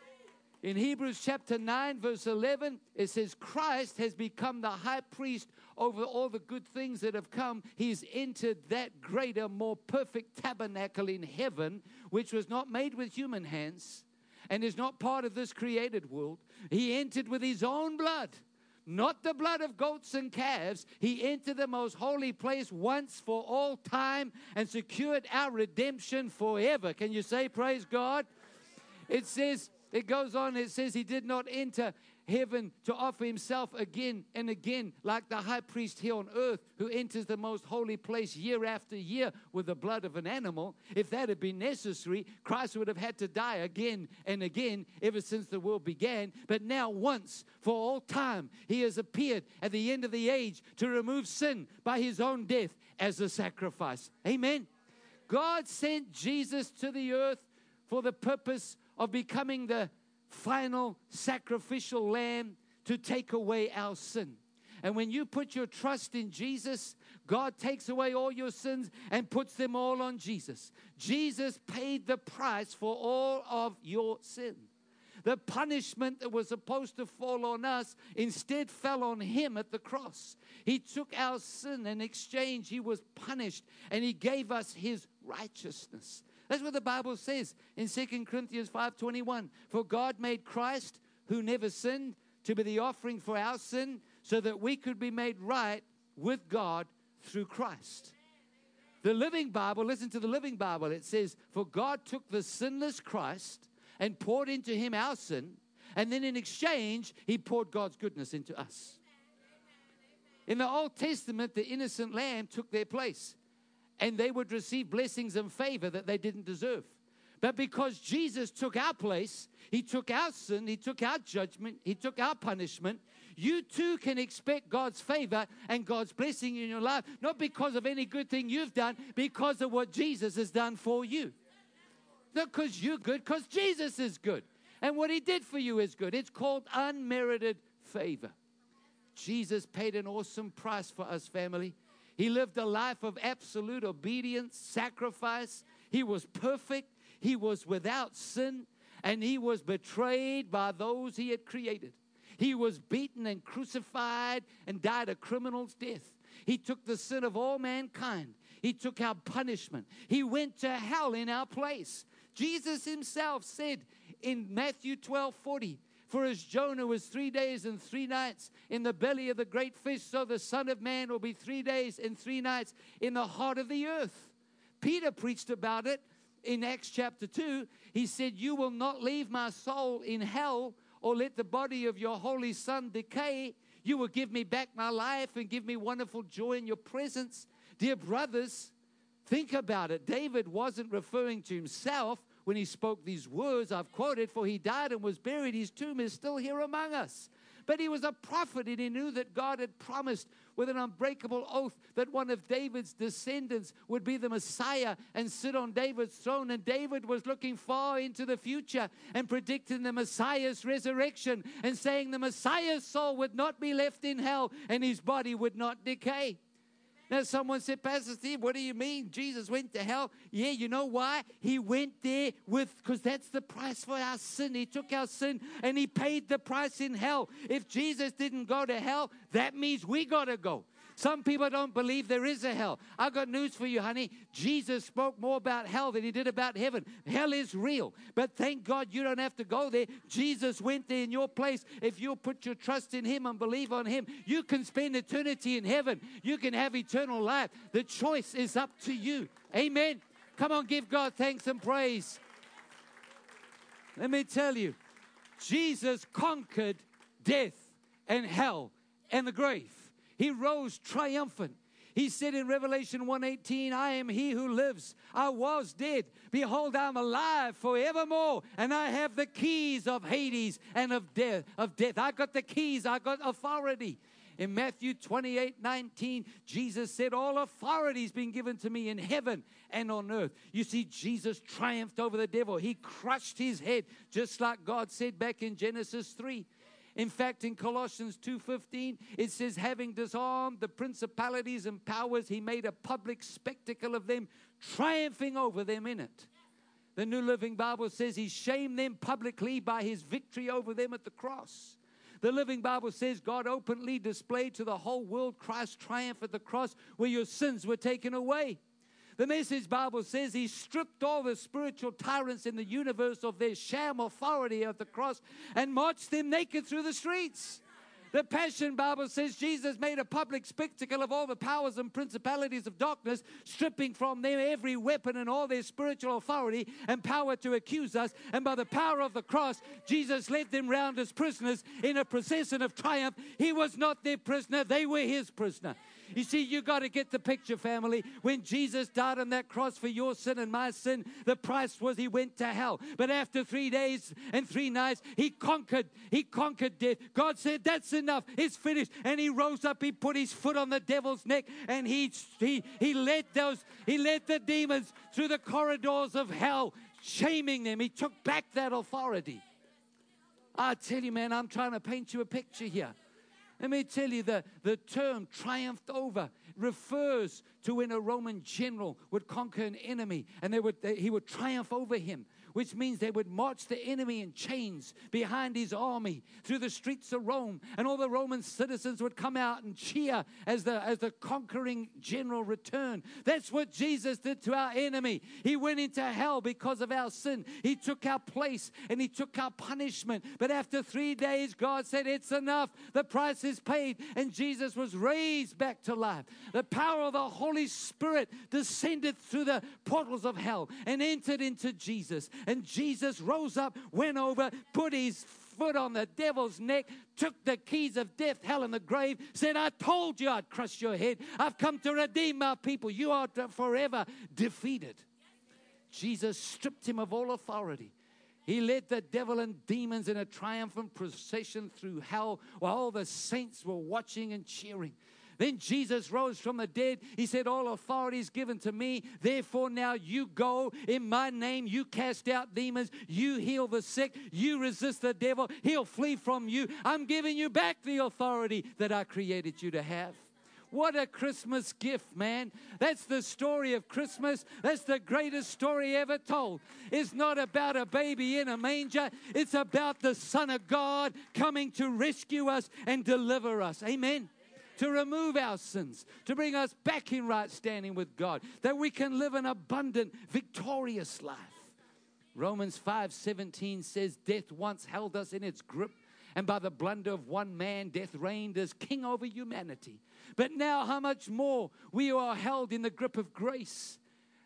In Hebrews chapter 9, verse 11, it says, Christ has become the high priest over all the good things that have come. He's entered that greater, more perfect tabernacle in heaven, which was not made with human hands and is not part of this created world. He entered with his own blood, not the blood of goats and calves. He entered the most holy place once for all time and secured our redemption forever. Can you say praise God? It goes on, it says he did not enter heaven to offer himself again and again like the high priest here on earth who enters the most holy place year after year with the blood of an animal. If that had been necessary, Christ would have had to die again and again ever since the world began. But now once for all time, he has appeared at the end of the age to remove sin by his own death as a sacrifice. Amen. God sent Jesus to the earth for the purpose of becoming the final sacrificial lamb to take away our sin. And when you put your trust in Jesus, God takes away all your sins and puts them all on Jesus. Jesus paid the price for all of your sin. The punishment that was supposed to fall on us instead fell on him at the cross. He took our sin. In exchange, he was punished, and he gave us his righteousness. That's what the Bible says in 2 Corinthians 5:21. For God made Christ, who never sinned, to be the offering for our sin, so that we could be made right with God through Christ. The Living Bible, listen to the Living Bible. It says, for God took the sinless Christ and poured into him our sin, and then in exchange, he poured God's goodness into us. In the Old Testament, the innocent lamb took their place, and they would receive blessings and favor that they didn't deserve. But because Jesus took our place, he took our sin, he took our judgment, he took our punishment, you too can expect God's favor and God's blessing in your life, not because of any good thing you've done, because of what Jesus has done for you. Not because you're good, because Jesus is good. And what he did for you is good. It's called unmerited favor. Jesus paid an awesome price for us, family. He lived a life of absolute obedience, sacrifice. He was perfect. He was without sin. And he was betrayed by those he had created. He was beaten and crucified and died a criminal's death. He took the sin of all mankind. He took our punishment. He went to hell in our place. Jesus himself said in Matthew 12:40, for as Jonah was 3 days and 3 nights in the belly of the great fish, so the Son of Man will be 3 days and 3 nights in the heart of the earth. Peter preached about it in Acts chapter 2. He said, you will not leave my soul in hell or let the body of your holy Son decay. You will give me back my life and give me wonderful joy in your presence. Dear brothers, think about it. David wasn't referring to himself when he spoke these words I've quoted, for he died and was buried. His tomb is still here among us. But he was a prophet, and he knew that God had promised with an unbreakable oath that one of David's descendants would be the Messiah and sit on David's throne. And David was looking far into the future and predicting the Messiah's resurrection and saying the Messiah's soul would not be left in hell and his body would not decay. Now, someone said, Pastor Steve, what do you mean? Jesus went to hell. Yeah, you know why? He went there because that's the price for our sin. He took our sin and he paid the price in hell. If Jesus didn't go to hell, that means we got to go. Some people don't believe there is a hell. I got news for you, honey. Jesus spoke more about hell than he did about heaven. Hell is real. But thank God you don't have to go there. Jesus went there in your place. If you'll put your trust in him and believe on him, you can spend eternity in heaven. You can have eternal life. The choice is up to you. Amen. Come on, give God thanks and praise. Let me tell you, Jesus conquered death and hell and the grave. He rose triumphant. He said in Revelation 1:18, I am he who lives. I was dead. Behold, I am alive forevermore. And I have the keys of Hades and of death. I got the keys. I got authority. In Matthew 28:19, Jesus said, all authority has been given to me in heaven and on earth. You see, Jesus triumphed over the devil. He crushed his head, just like God said back in Genesis 3. In fact, in Colossians 2:15, it says, having disarmed the principalities and powers, he made a public spectacle of them, triumphing over them in it. The New Living Bible says he shamed them publicly by his victory over them at the cross. The Living Bible says God openly displayed to the whole world Christ's triumph at the cross where your sins were taken away. The Message Bible says he stripped all the spiritual tyrants in the universe of their sham authority at the cross and marched them naked through the streets. The Passion Bible says Jesus made a public spectacle of all the powers and principalities of darkness, stripping from them every weapon and all their spiritual authority and power to accuse us. And by the power of the cross, Jesus led them round as prisoners in a procession of triumph. He was not their prisoner, they were his prisoner. You see, you got to get the picture, family. When Jesus died on that cross for your sin and my sin, the price was he went to hell. But after 3 days and 3 nights, he conquered death. God said, that's enough. It's finished. And he rose up. He put his foot on the devil's neck, and he led the demons through the corridors of hell, shaming them. He took back that authority. I tell you, man, I'm trying to paint you a picture here. Let me tell you, the term triumphed over refers to when a Roman general would conquer an enemy and he would triumph over him, which means they would march the enemy in chains behind his army through the streets of Rome, and all the Roman citizens would come out and cheer as the conquering general returned. That's what Jesus did to our enemy. He went into hell because of our sin. He took our place and he took our punishment. But after 3 days, God said, it's enough. The price is paid. And Jesus was raised back to life. The power of the Holy Spirit descended through the portals of hell and entered into Jesus. And Jesus rose up, went over, put his foot on the devil's neck, took the keys of death, hell, and the grave, said, I told you I'd crush your head. I've come to redeem my people. You are forever defeated. Jesus stripped him of all authority. He led the devil and demons in a triumphant procession through hell while all the saints were watching and cheering. Then Jesus rose from the dead. He said, all authority is given to me. Therefore now you go in my name. You cast out demons. You heal the sick. You resist the devil. He'll flee from you. I'm giving you back the authority that I created you to have. What a Christmas gift, man. That's the story of Christmas. That's the greatest story ever told. It's not about a baby in a manger. It's about the Son of God coming to rescue us and deliver us. Amen. To remove our sins, to bring us back in right standing with God, that we can live an abundant, victorious life. Romans 5:17 says, death once held us in its grip, and by the blunder of one man, death reigned as king over humanity. But now how much more we are held in the grip of grace.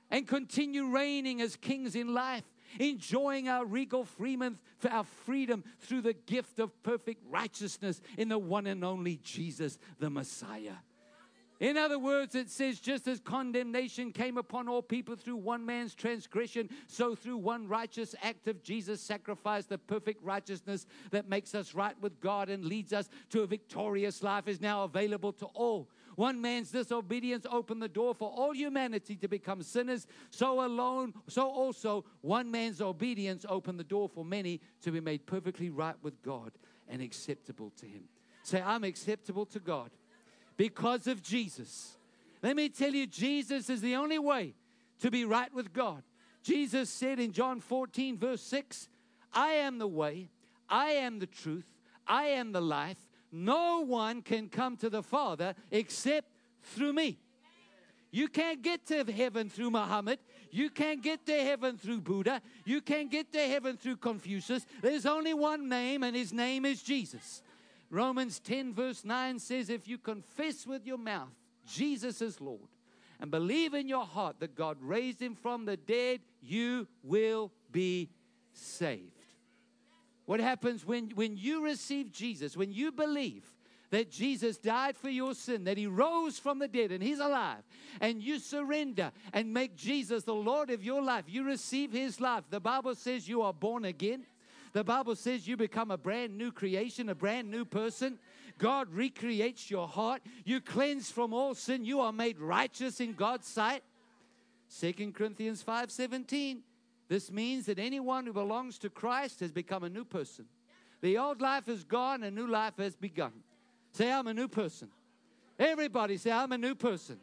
and continue reigning as kings in life, enjoying our regal freedom through the gift of perfect righteousness in the one and only Jesus, the Messiah. In other words, it says, just as condemnation came upon all people through one man's transgression, so through one righteous act of Jesus' sacrifice, the perfect righteousness that makes us right with God and leads us to a victorious life is now available to all. One man's disobedience opened the door for all humanity to become sinners. So also one man's obedience opened the door for many to be made perfectly right with God and acceptable to Him. Say, I'm acceptable to God because of Jesus. Let me tell you, Jesus is the only way to be right with God. Jesus said in John 14, verse 6, I am the way, I am the truth, I am the life. No one can come to the Father except through me. You can't get to heaven through Muhammad. You can't get to heaven through Buddha. You can't get to heaven through Confucius. There's only one name, and His name is Jesus. Romans 10 verse 9 says, if you confess with your mouth Jesus is Lord and believe in your heart that God raised Him from the dead, you will be saved. What happens when you receive Jesus, when you believe that Jesus died for your sin, that He rose from the dead and He's alive, and you surrender and make Jesus the Lord of your life, you receive His life. The Bible says you are born again. The Bible says you become a brand new creation, a brand new person. God recreates your heart. You cleanse from all sin. You are made righteous in God's sight. 2 Corinthians 5:17. This means that anyone who belongs to Christ has become a new person. The old life is gone, a new life has begun. Say, I'm a new person. Everybody say, I'm a new person.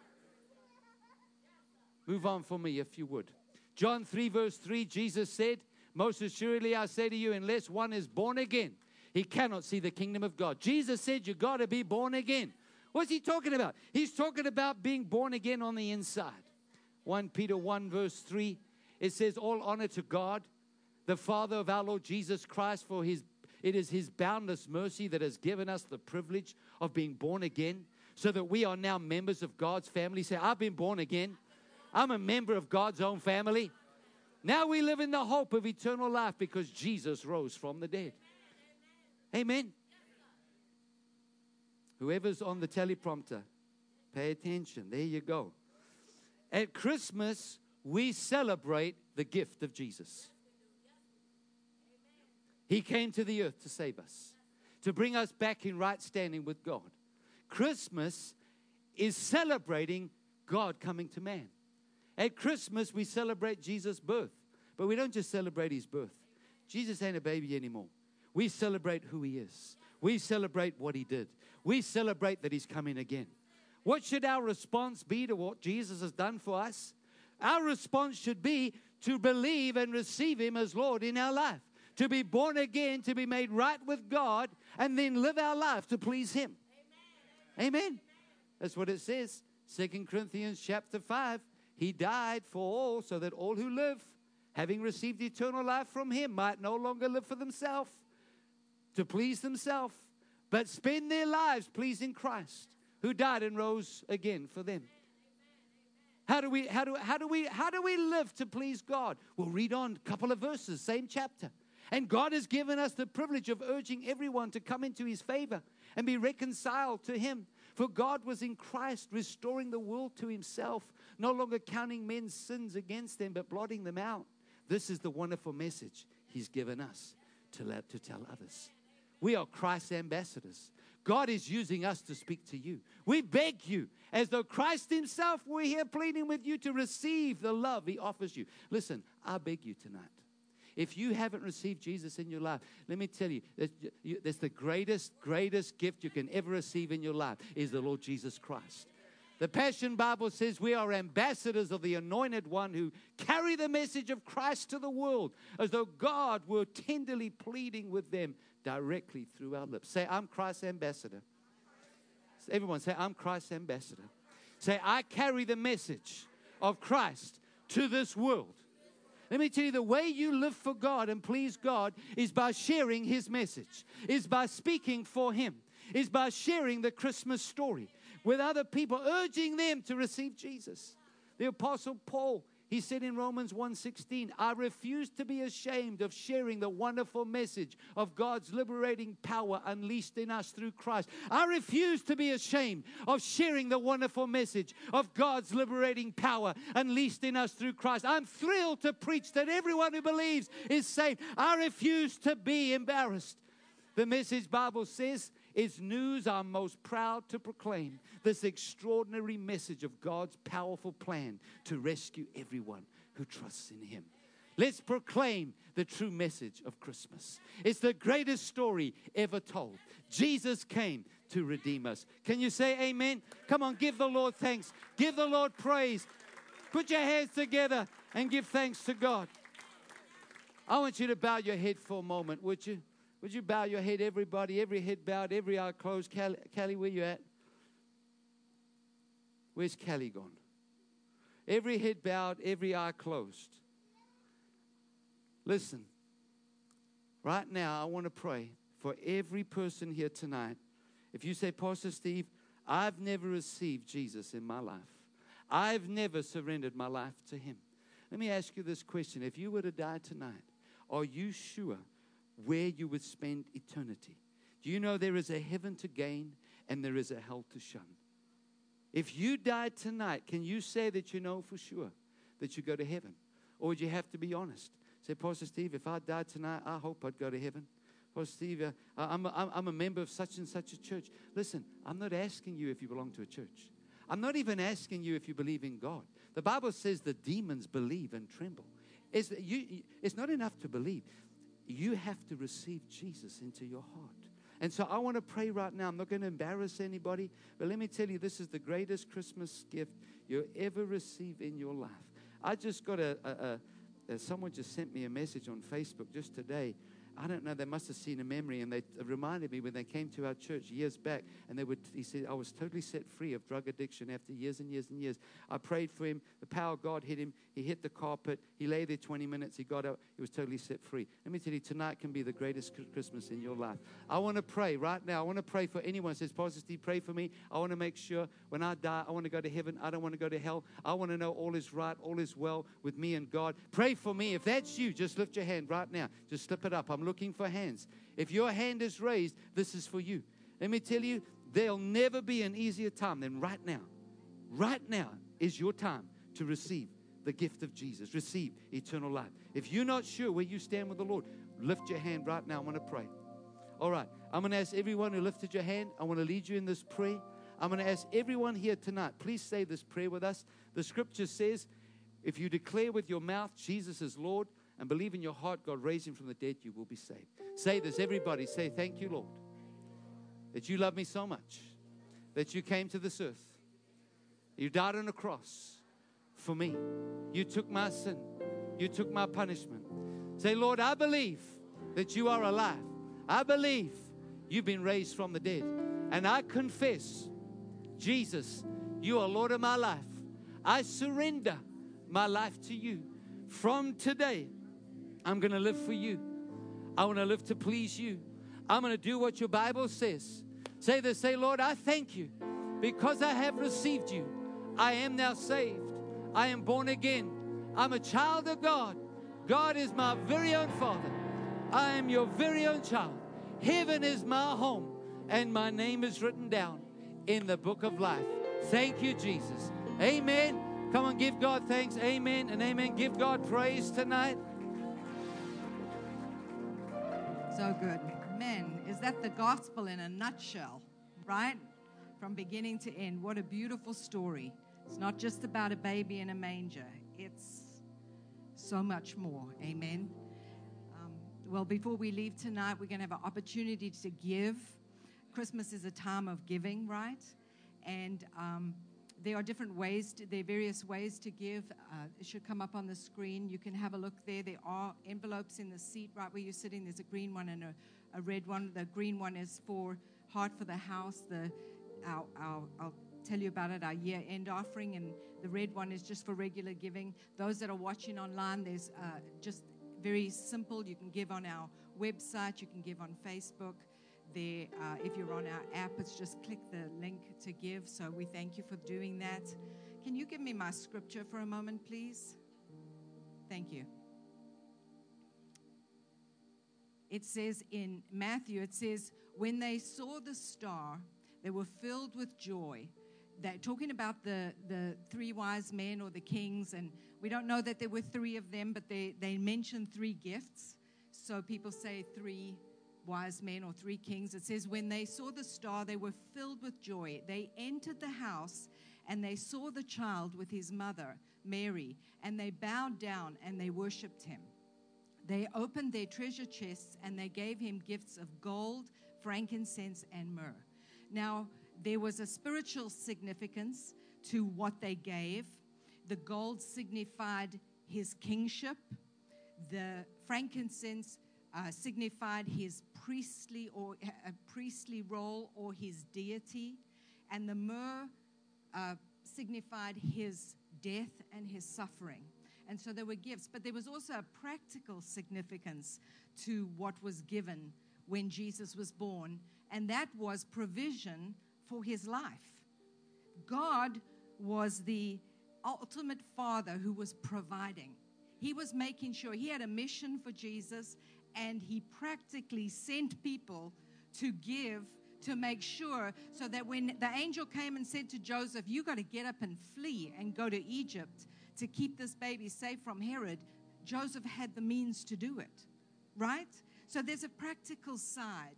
Move on for me if you would. John 3 verse 3, Jesus said, most assuredly I say to you, unless one is born again, he cannot see the kingdom of God. Jesus said you got to be born again. What's He talking about? He's talking about being born again on the inside. 1 Peter 1 verse 3, it says, all honor to God, the Father of our Lord Jesus Christ, for it is His boundless mercy that has given us the privilege of being born again, so that we are now members of God's family. Say, I've been born again. I'm a member of God's own family. Now we live in the hope of eternal life because Jesus rose from the dead. Amen. Whoever's on the teleprompter, pay attention. There you go. At Christmas, we celebrate the gift of Jesus. He came to the earth to save us, to bring us back in right standing with God. Christmas is celebrating God coming to man. At Christmas, we celebrate Jesus' birth. But we don't just celebrate His birth. Jesus ain't a baby anymore. We celebrate who He is. We celebrate what He did. We celebrate that He's coming again. What should our response be to what Jesus has done for us? Our response should be to believe and receive Him as Lord in our life. To be born again, to be made right with God, and then live our life to please Him. Amen. Amen. That's what it says. 2 Corinthians chapter 5. He died for all, so that all who live, having received eternal life from Him, might no longer live for themselves, to please themselves, but spend their lives pleasing Christ, who died and rose again for them. How do we live to please God? We'll read on a couple of verses, same chapter. And God has given us the privilege of urging everyone to come into His favor and be reconciled to Him. For God was in Christ restoring the world to Himself, no longer counting men's sins against them, but blotting them out. This is the wonderful message He's given us to tell others. We are Christ's ambassadors. God is using us to speak to you. We beg you, as though Christ Himself were here pleading with you to receive the love He offers you. Listen, I beg you tonight. If you haven't received Jesus in your life, let me tell you, that's the greatest gift you can ever receive in your life is the Lord Jesus Christ. The Passion Bible says we are ambassadors of the Anointed One who carry the message of Christ to the world as though God were tenderly pleading with them directly through our lips. Say, I'm Christ's ambassador. Everyone say, I'm Christ's ambassador. Say, I carry the message of Christ to this world. Let me tell you, the way you live for God and please God is by sharing His message, is by speaking for Him, is by sharing the Christmas story with other people, urging them to receive Jesus. The Apostle Paul, he said in Romans 1:16, I refuse to be ashamed of sharing the wonderful message of God's liberating power unleashed in us through Christ. I refuse to be ashamed of sharing the wonderful message of God's liberating power unleashed in us through Christ. I'm thrilled to preach that everyone who believes is saved. I refuse to be embarrassed. The Message Bible says, it's news I'm most proud to proclaim, this extraordinary message of God's powerful plan to rescue everyone who trusts in Him. Let's proclaim the true message of Christmas. It's the greatest story ever told. Jesus came to redeem us. Can you say amen? Come on, give the Lord thanks. Give the Lord praise. Put your hands together and give thanks to God. I want you to bow your head for a moment, would you? Would you bow your head, everybody? Every head bowed, every eye closed. Callie, where you at? Where's Callie gone? Every head bowed, every eye closed. Listen, right now I want to pray for every person here tonight. If you say, Pastor Steve, I've never received Jesus in my life. I've never surrendered my life to Him. Let me ask you this question. If you were to die tonight, are you sure where you would spend eternity? Do you know there is a heaven to gain and there is a hell to shun? If you died tonight, can you say that you know for sure that you go to heaven? Or would you have to be honest? Say, Pastor Steve, if I died tonight, I hope I'd go to heaven. Pastor Steve, I'm a member of such and such a church. Listen, I'm not asking you if you belong to a church. I'm not even asking you if you believe in God. The Bible says the demons believe and tremble. It's not enough to believe. You have to receive Jesus into your heart. And so I want to pray right now. I'm not going to embarrass anybody, but let me tell you, this is the greatest Christmas gift you'll ever receive in your life. I just got someone just sent me a message on Facebook just today. I don't know, they must have seen a memory, and they reminded me when they came to our church years back, and he said, I was totally set free of drug addiction after years and years and years. I prayed for him. The power of God hit him. He hit the carpet. He lay there 20 minutes. He got up. He was totally set free. Let me tell you, tonight can be the greatest Christmas in your life. I want to pray right now. I want to pray for anyone who says, Pastor Steve, pray for me. I want to make sure when I die, I want to go to heaven. I don't want to go to hell. I want to know all is right, all is well with me and God. Pray for me. If that's you, just lift your hand right now. Just slip it up. I'm looking for hands. If your hand is raised, this is for you. Let me tell you, there'll never be an easier time than right now. Right now is your time to receive the gift of Jesus. Receive eternal life. If you're not sure where you stand with the Lord, lift your hand right now. I want to pray. All right. I'm going to ask everyone who lifted your hand, I want to lead you in this prayer. I'm going to ask everyone here tonight, please say this prayer with us. The scripture says, if you declare with your mouth Jesus is Lord and believe in your heart God raised Him from the dead, you will be saved. Say this, everybody. Say, thank you, Lord, that you love me so much, that you came to this earth. You died on a cross for me. You took my sin. You took my punishment. Say, Lord, I believe that you are alive. I believe you've been raised from the dead. And I confess, Jesus, you are Lord of my life. I surrender my life to you. From today, I'm going to live for you. I want to live to please you. I'm going to do what your Bible says. Say this, say, Lord, I thank you because I have received you. I am now saved. I am born again. I'm a child of God. God is my very own Father. I am your very own child. Heaven is my home, and my name is written down in the book of life. Thank you, Jesus. Amen. Come on, give God thanks. Amen and amen. Give God praise tonight. So good. Man, is that the gospel in a nutshell, right? From beginning to end. What a beautiful story. It's not just about a baby in a manger. It's so much more. Amen. Well, before we leave tonight, we're going to have an opportunity to give. Christmas is a time of giving, right? And there are various ways to give. It should come up on the screen. You can have a look there. There are envelopes in the seat right where you're sitting. There's a green one and a red one. The green one is for Heart for the House. I'll tell you about it, our year-end offering. And the red one is just for regular giving. Those that are watching online, there's just very simple. You can give on our website. You can give on Facebook. There, if you're on our app, it's just click the link to give. So we thank you for doing that. Can you give me my scripture for a moment, please? Thank you. It says in Matthew, it says, when they saw the star, they were filled with joy. They're talking about the three wise men or the kings, and we don't know that there were three of them, but they mention three gifts. So people say three wise men or three kings. It says, when they saw the star, they were filled with joy. They entered the house, and they saw the child with his mother, Mary, and they bowed down and they worshipped him. They opened their treasure chests, and they gave him gifts of gold, frankincense, and myrrh. Now, there was a spiritual significance to what they gave. The gold signified his kingship. The frankincense signified his priestly role or his deity. And the myrrh signified his death and his suffering. And so there were gifts. But there was also a practical significance to what was given when Jesus was born. And that was provision for his life. God was the ultimate father who was providing. He was making sure he had a mission for Jesus, and he practically sent people to give, to make sure, so that when the angel came and said to Joseph, you got to get up and flee and go to Egypt to keep this baby safe from Herod, Joseph had the means to do it, right? So there's a practical side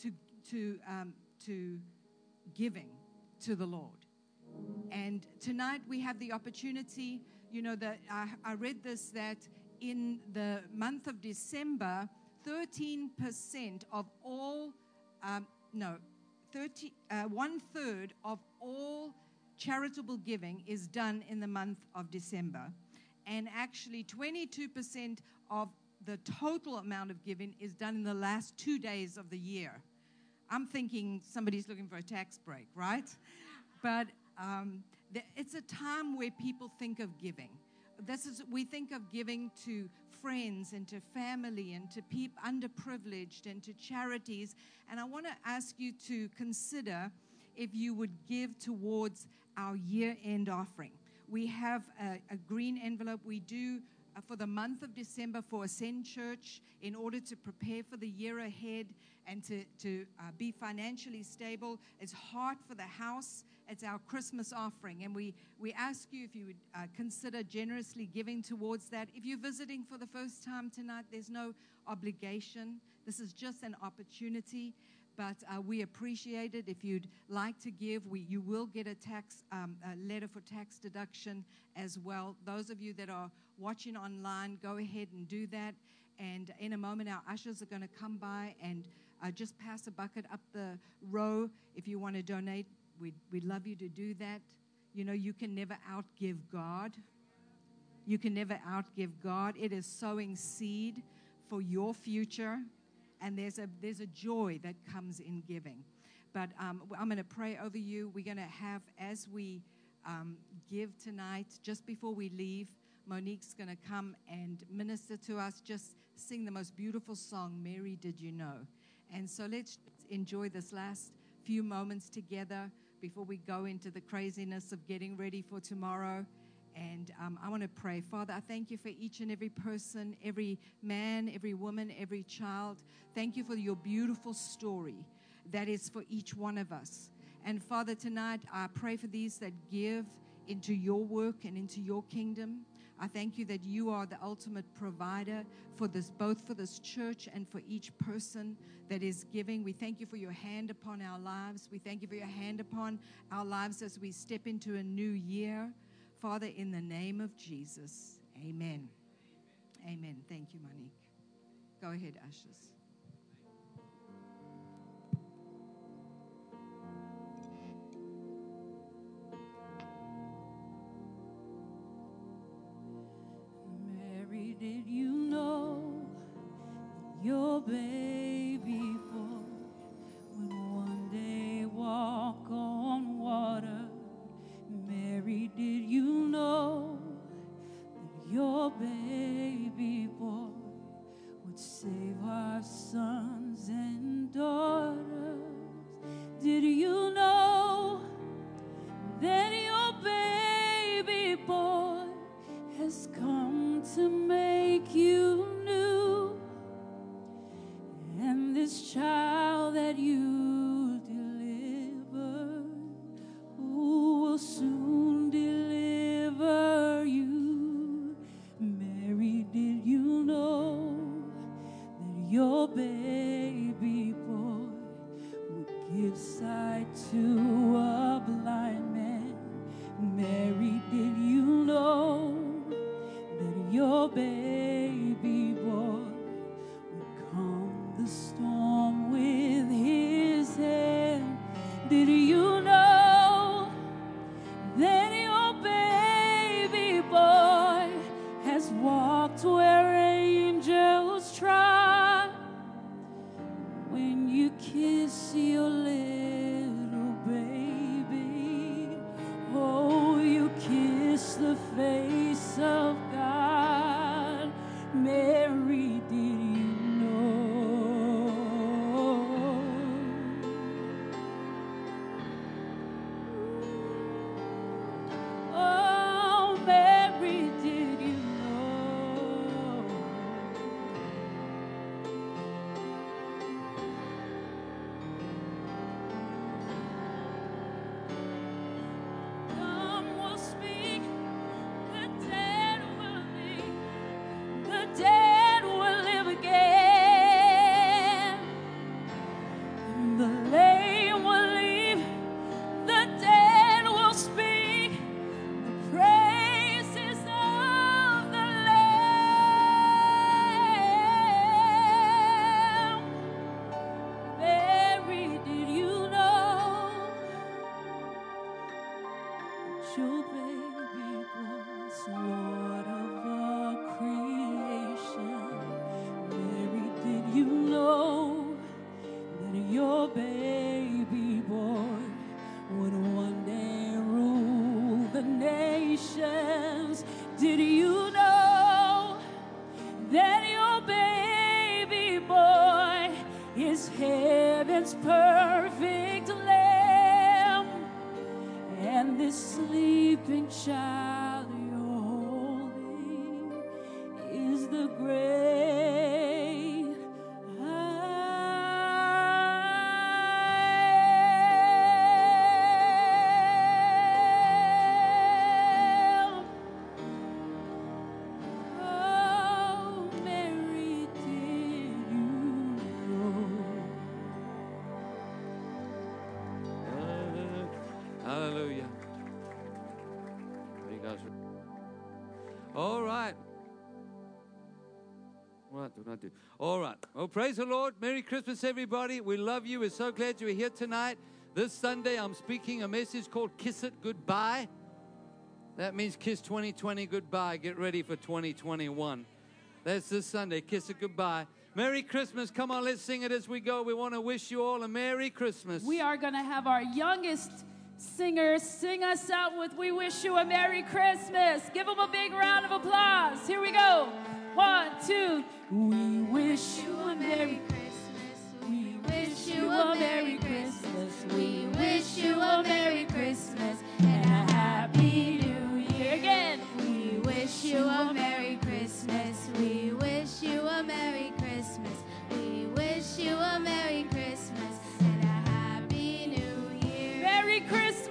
to giving to the Lord. And tonight we have the opportunity, that I read this, that in the month of December, 13% of all, 1/3 of all charitable giving is done in the month of December. And actually 22% of the total amount of giving is done in the last 2 days of the year. I'm thinking somebody's looking for a tax break, right? But it's a time where people think of giving. We think of giving to friends and to family and to people underprivileged and to charities. And I want to ask you to consider if you would give towards our year-end offering. We have a green envelope. We do for the month of December for Ascend Church in order to prepare for the year ahead and to be financially stable. It's Heart for the House. It's our Christmas offering. And we ask you if you would consider generously giving towards that. If you're visiting for the first time tonight, there's no obligation. This is just an opportunity. But we appreciate it. If you'd like to give, you will get a letter for tax deduction as well. Those of you that are watching online, go ahead and do that. And in a moment, our ushers are going to come by and just pass a bucket up the row. If you want to donate, we'd love you to do that. You can never outgive God. You can never outgive God. It is sowing seed for your future. And there's a joy that comes in giving. But I'm going to pray over you. We're going to have, as we give tonight, just before we leave, Monique's going to come and minister to us, just sing the most beautiful song, Mary, Did You Know? And so let's enjoy this last few moments together before we go into the craziness of getting ready for tomorrow. And I want to pray. Father, I thank you for each and every person, every man, every woman, every child. Thank you for your beautiful story that is for each one of us. And Father, tonight I pray for these that give into your work and into your kingdom. I thank you that you are the ultimate provider for this, both for this church and for each person that is giving. We thank you for your hand upon our lives. We thank you for your hand upon our lives as we step into a new year. Father, in the name of Jesus, amen. Amen. Thank you, Monique. Go ahead, ushers. Mary, did you know your baby boy would one day walk on water? Mary, did you know that your baby boy would save our sons and daughters? Did you know that your baby your baby boy would give sight to a blind man. Mary, did you know that your baby boy would calm the storm with his hand? Did you know that your baby boy has walked where angels trod? When you kiss your little baby, oh, you kiss the face of God. Mary, did you know? Oh, Mary, did you know? Some will speak, the dead will live, the dead will live again. The lame will leave, the dead will speak the praises of the Lamb. Mary, did you know that your baby was Lord of all creation? Mary, did you know that your baby boy would one day rule the nations? Did you know that your baby boy is heaven's perfect lamb? And this sleeping child you're holding is the great I am. Oh, Mary, did you know? Hallelujah. Are you guys ready? All right. What did I do? All right. Well, praise the Lord. Merry Christmas, everybody. We love you. We're so glad you're here tonight. This Sunday, I'm speaking a message called Kiss It Goodbye. That means kiss 2020 goodbye. Get ready for 2021. That's this Sunday. Kiss it goodbye. Merry Christmas. Come on, let's sing it as we go. We want to wish you all a Merry Christmas. We are going to have our youngest singers sing us out with We Wish You a Merry Christmas. Give them a big round of applause. Here we go. 1, 2. We wish you a Merry Christmas. We wish you a Merry Christmas. We wish you a Merry Christmas and a Happy New Year. Again. We wish you a Merry Christmas. We wish you a Merry Christmas. We wish you a Merry Christmas and a Happy New Year. Merry Christmas.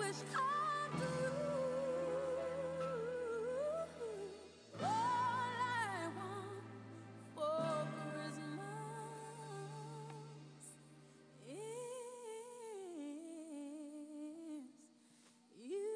wish come true. All I want for Christmas is you.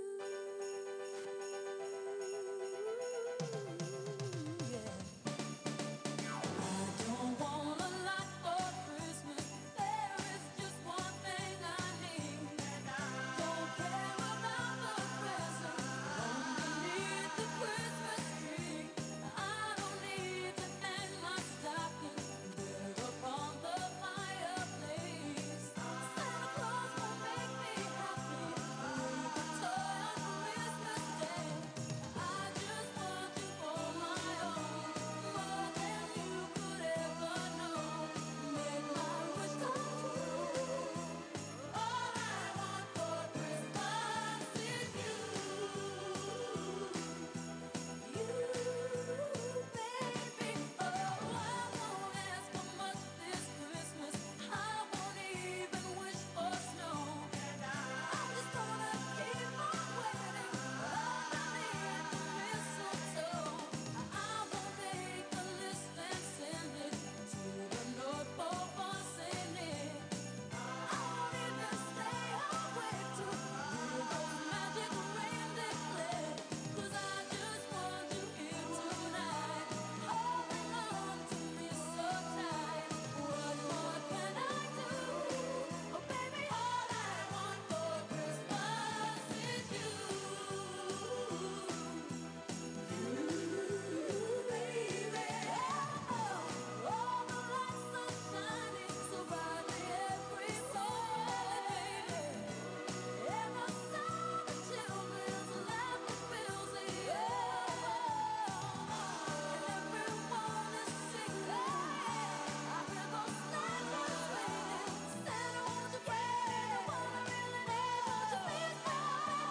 Yeah. I don't want a lot for Christmas. There is just one thing I need. Don't care about the present underneath the Christmas tree. I don't need to hang my stocking there upon the fireplace. Santa Claus won't make me happy with a toy on Christmas Day. I just want you for my own, more than you could ever know. Make my wish come true. All I want for Christmas is you, baby. Oh, I won't ask for much this Christmas. I won't even wish for snow. I'm just gonna keep on waiting underneath the mistletoe. I will make a list and send it to the North Pole for Saint Nick. I won't even stay awake to hear those magic reindeer play. 'Cause I just want you here tonight, holding on to me so tight. What more can I do? Oh, baby, all I want for Christmas is you. Baby, all the lights are shining so brightly everywhere, and the sound of children's laughter fills the air, and everyone is singing. I hear those sleigh bells ringing. Santa, won't you bring the one I really need? Won't you please bring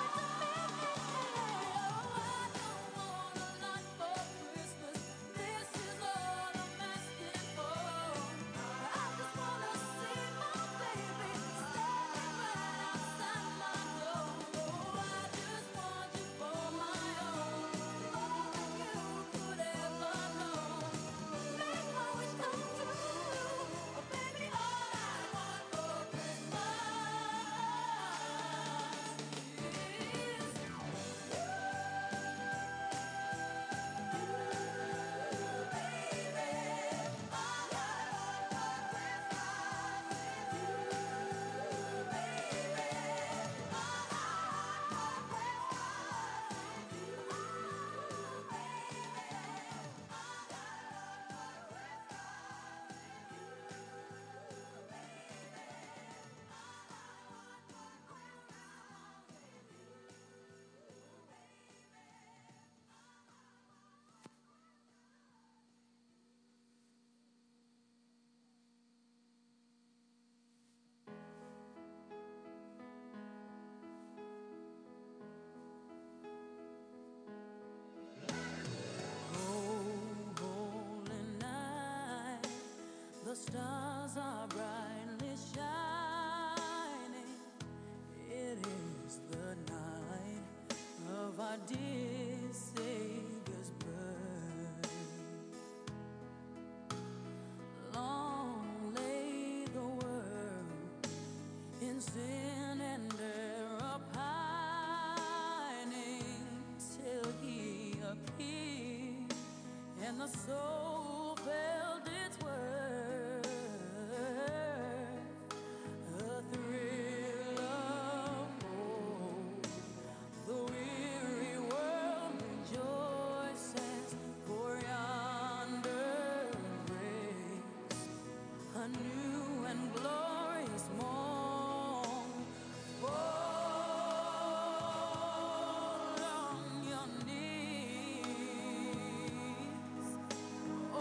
my baby to me? Oh, I don't want a lot for Christmas. This is all I'm asking for. I just wanna see my baby standing right outside my door. Oh, I just want you for my own, more than you could ever know. Make my wish come true. Oh, baby, all I want for Christmas is holy night. The stars are brightly shining. It is the night of our dear Savior's birth. Long lay the world in sin and error pining, till He appeared, and the soul felt its worth. A thrill of hope, the weary world rejoices, for yonder breaks a new and glorious morn. Fall on your knees.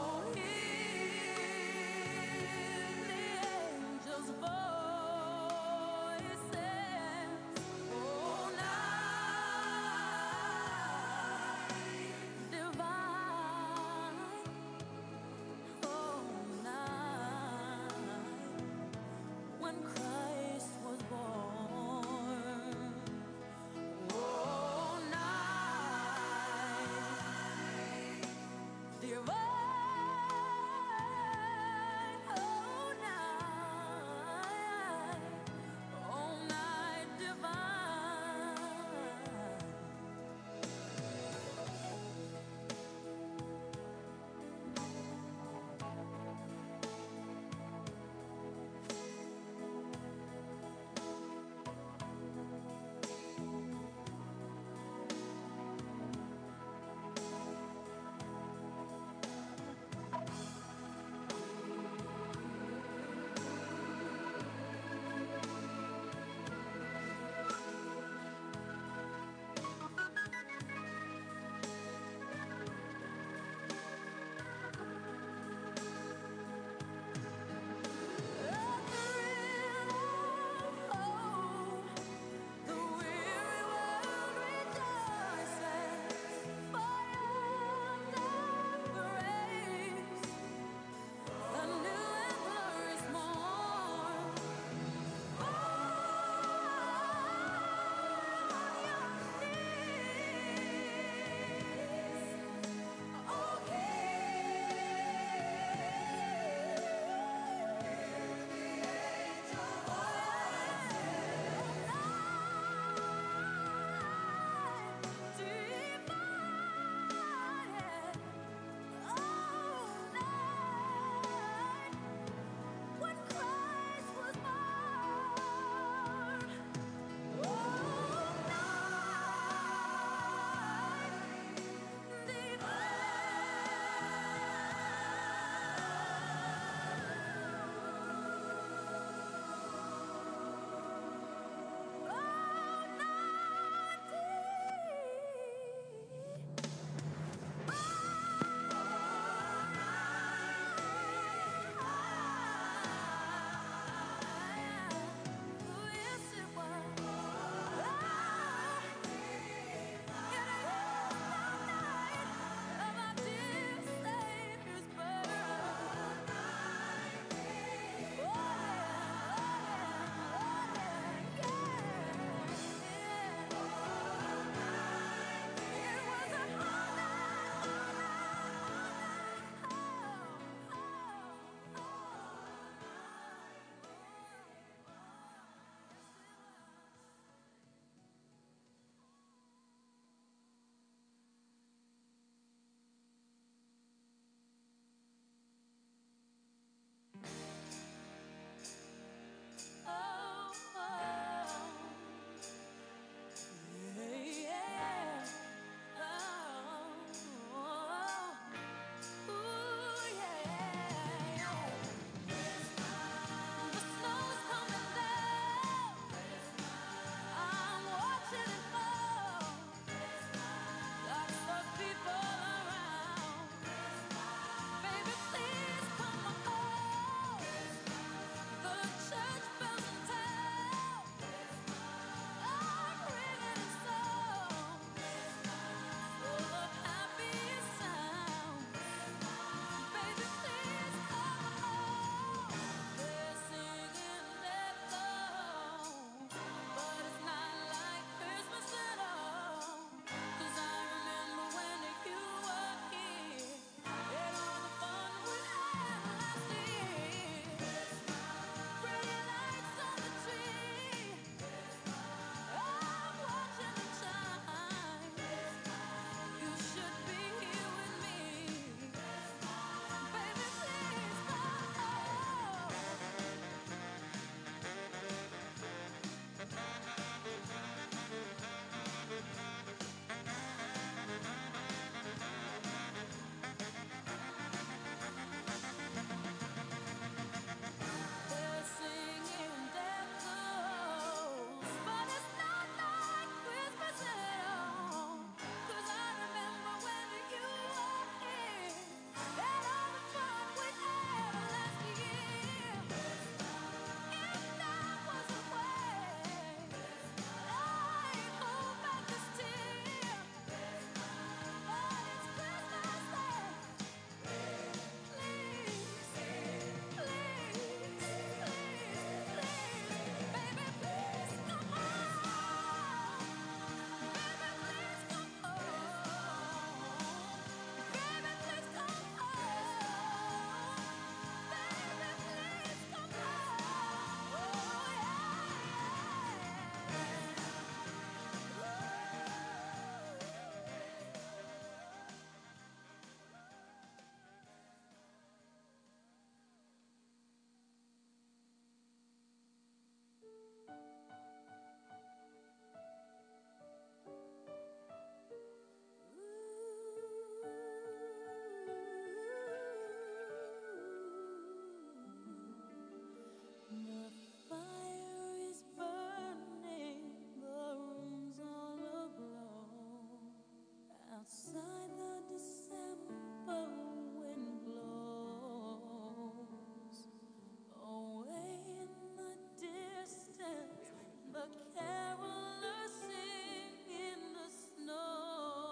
a caroler sing in the snow.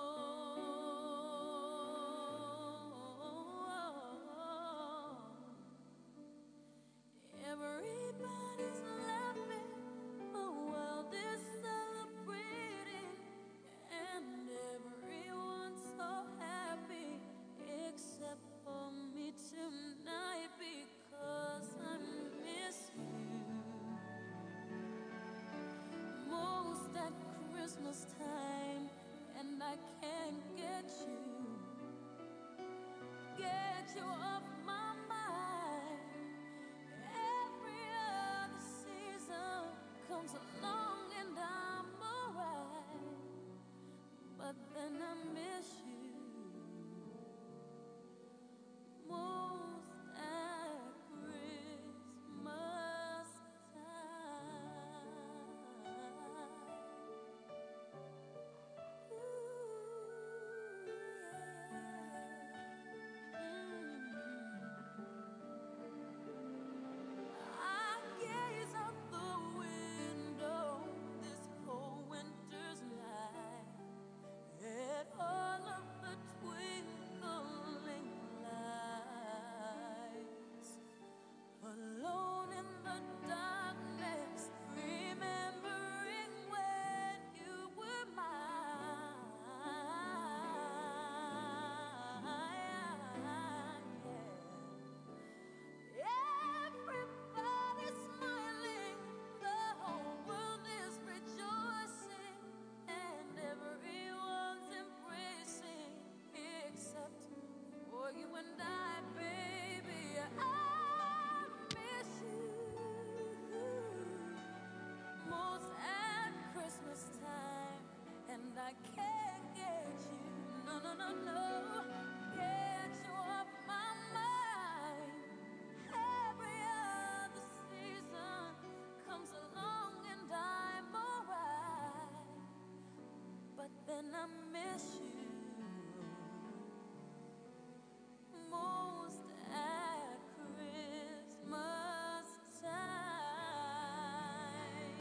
Everybody's laughing, the world is celebrating, and everyone's so happy except for me tonight, because I miss you most at Christmas time, and I can't get you off my mind. Every other season comes along and I'm alright, but then I miss you most at Christmas time. I gaze out the window this cold winter's night at all of the twinkling lights, alone in the darkness, remembering when you were mine. Everybody's smiling, the whole world is rejoicing, and everyone's embracing, except for you and I, baby. I miss you most at Christmas time, and I can't get you, no, no, no, no, get you off my mind. Every other season comes along and I'm alright, but then I miss you most at Christmas time.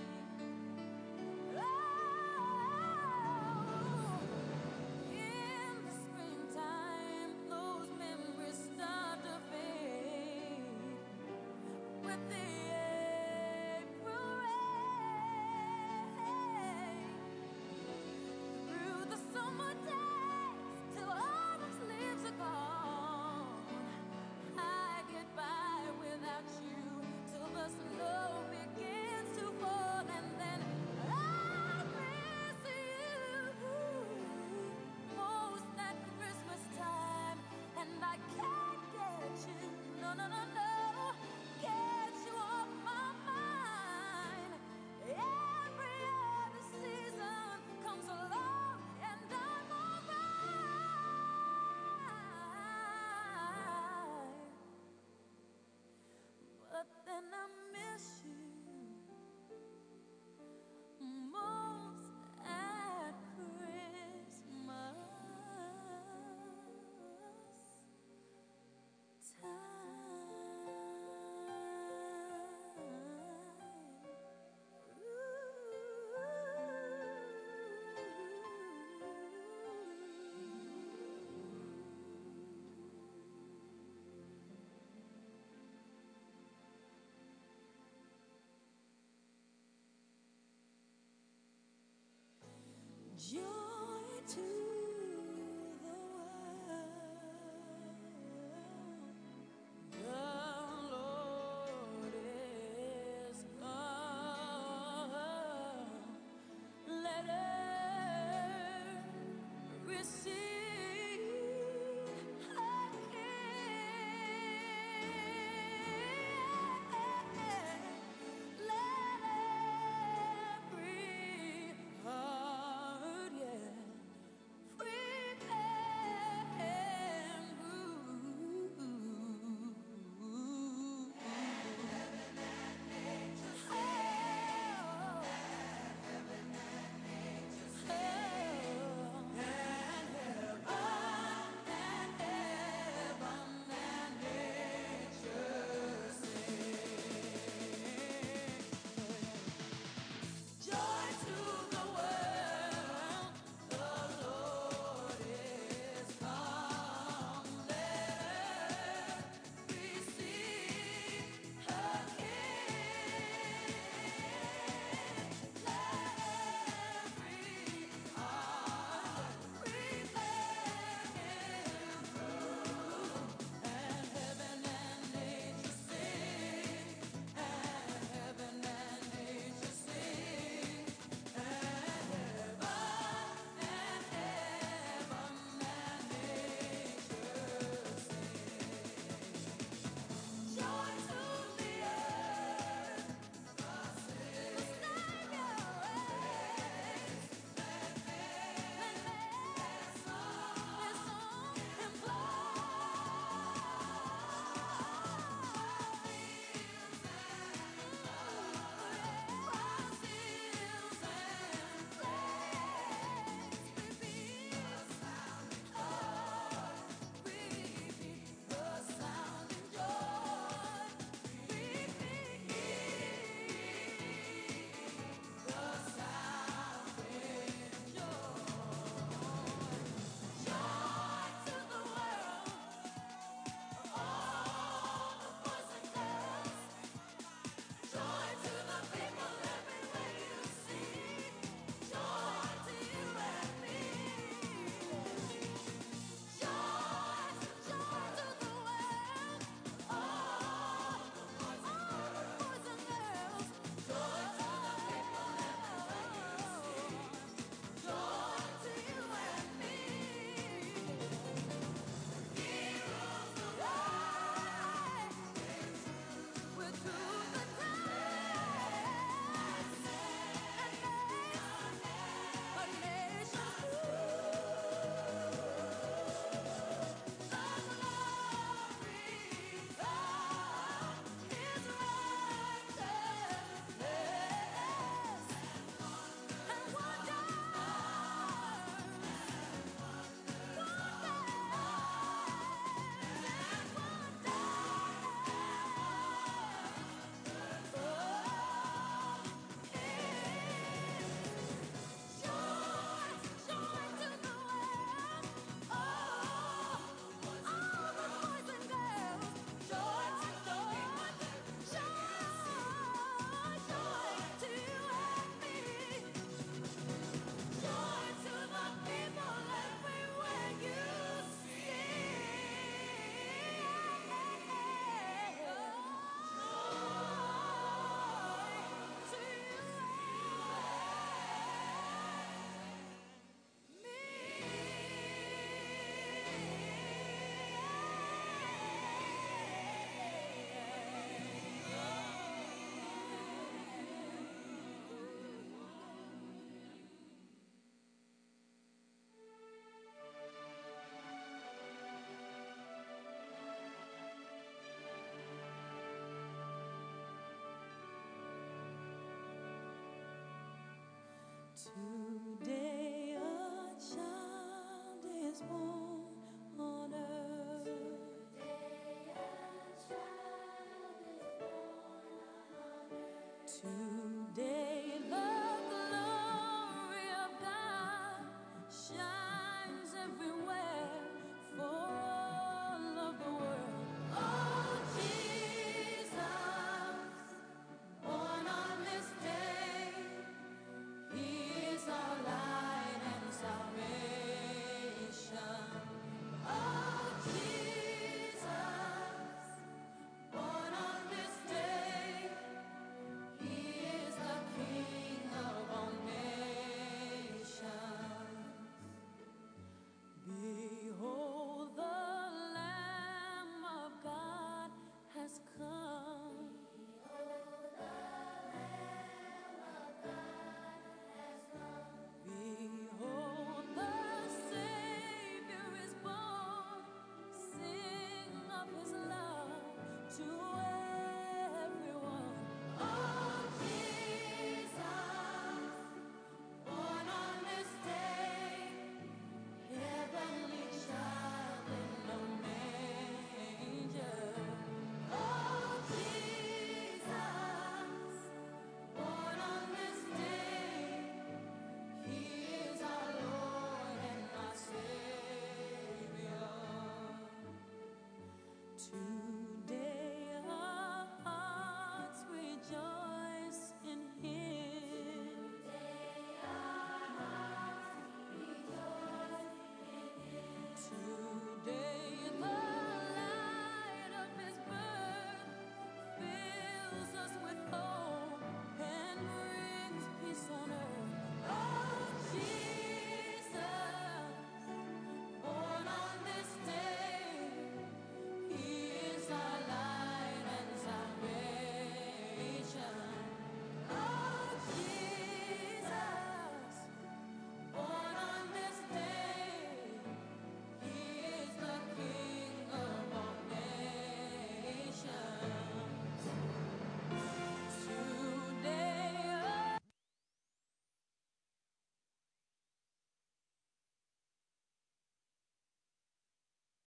Oh, in the springtime, those memories start to fade with the April rain. Through the summer days till autumn's leaves are gone, I get by without you till the snow begins to fall, and then I miss you most at Christmas time, and I can't get you, no, no, no, no, get you off my mind. Every other season comes along and I'm alright, but then I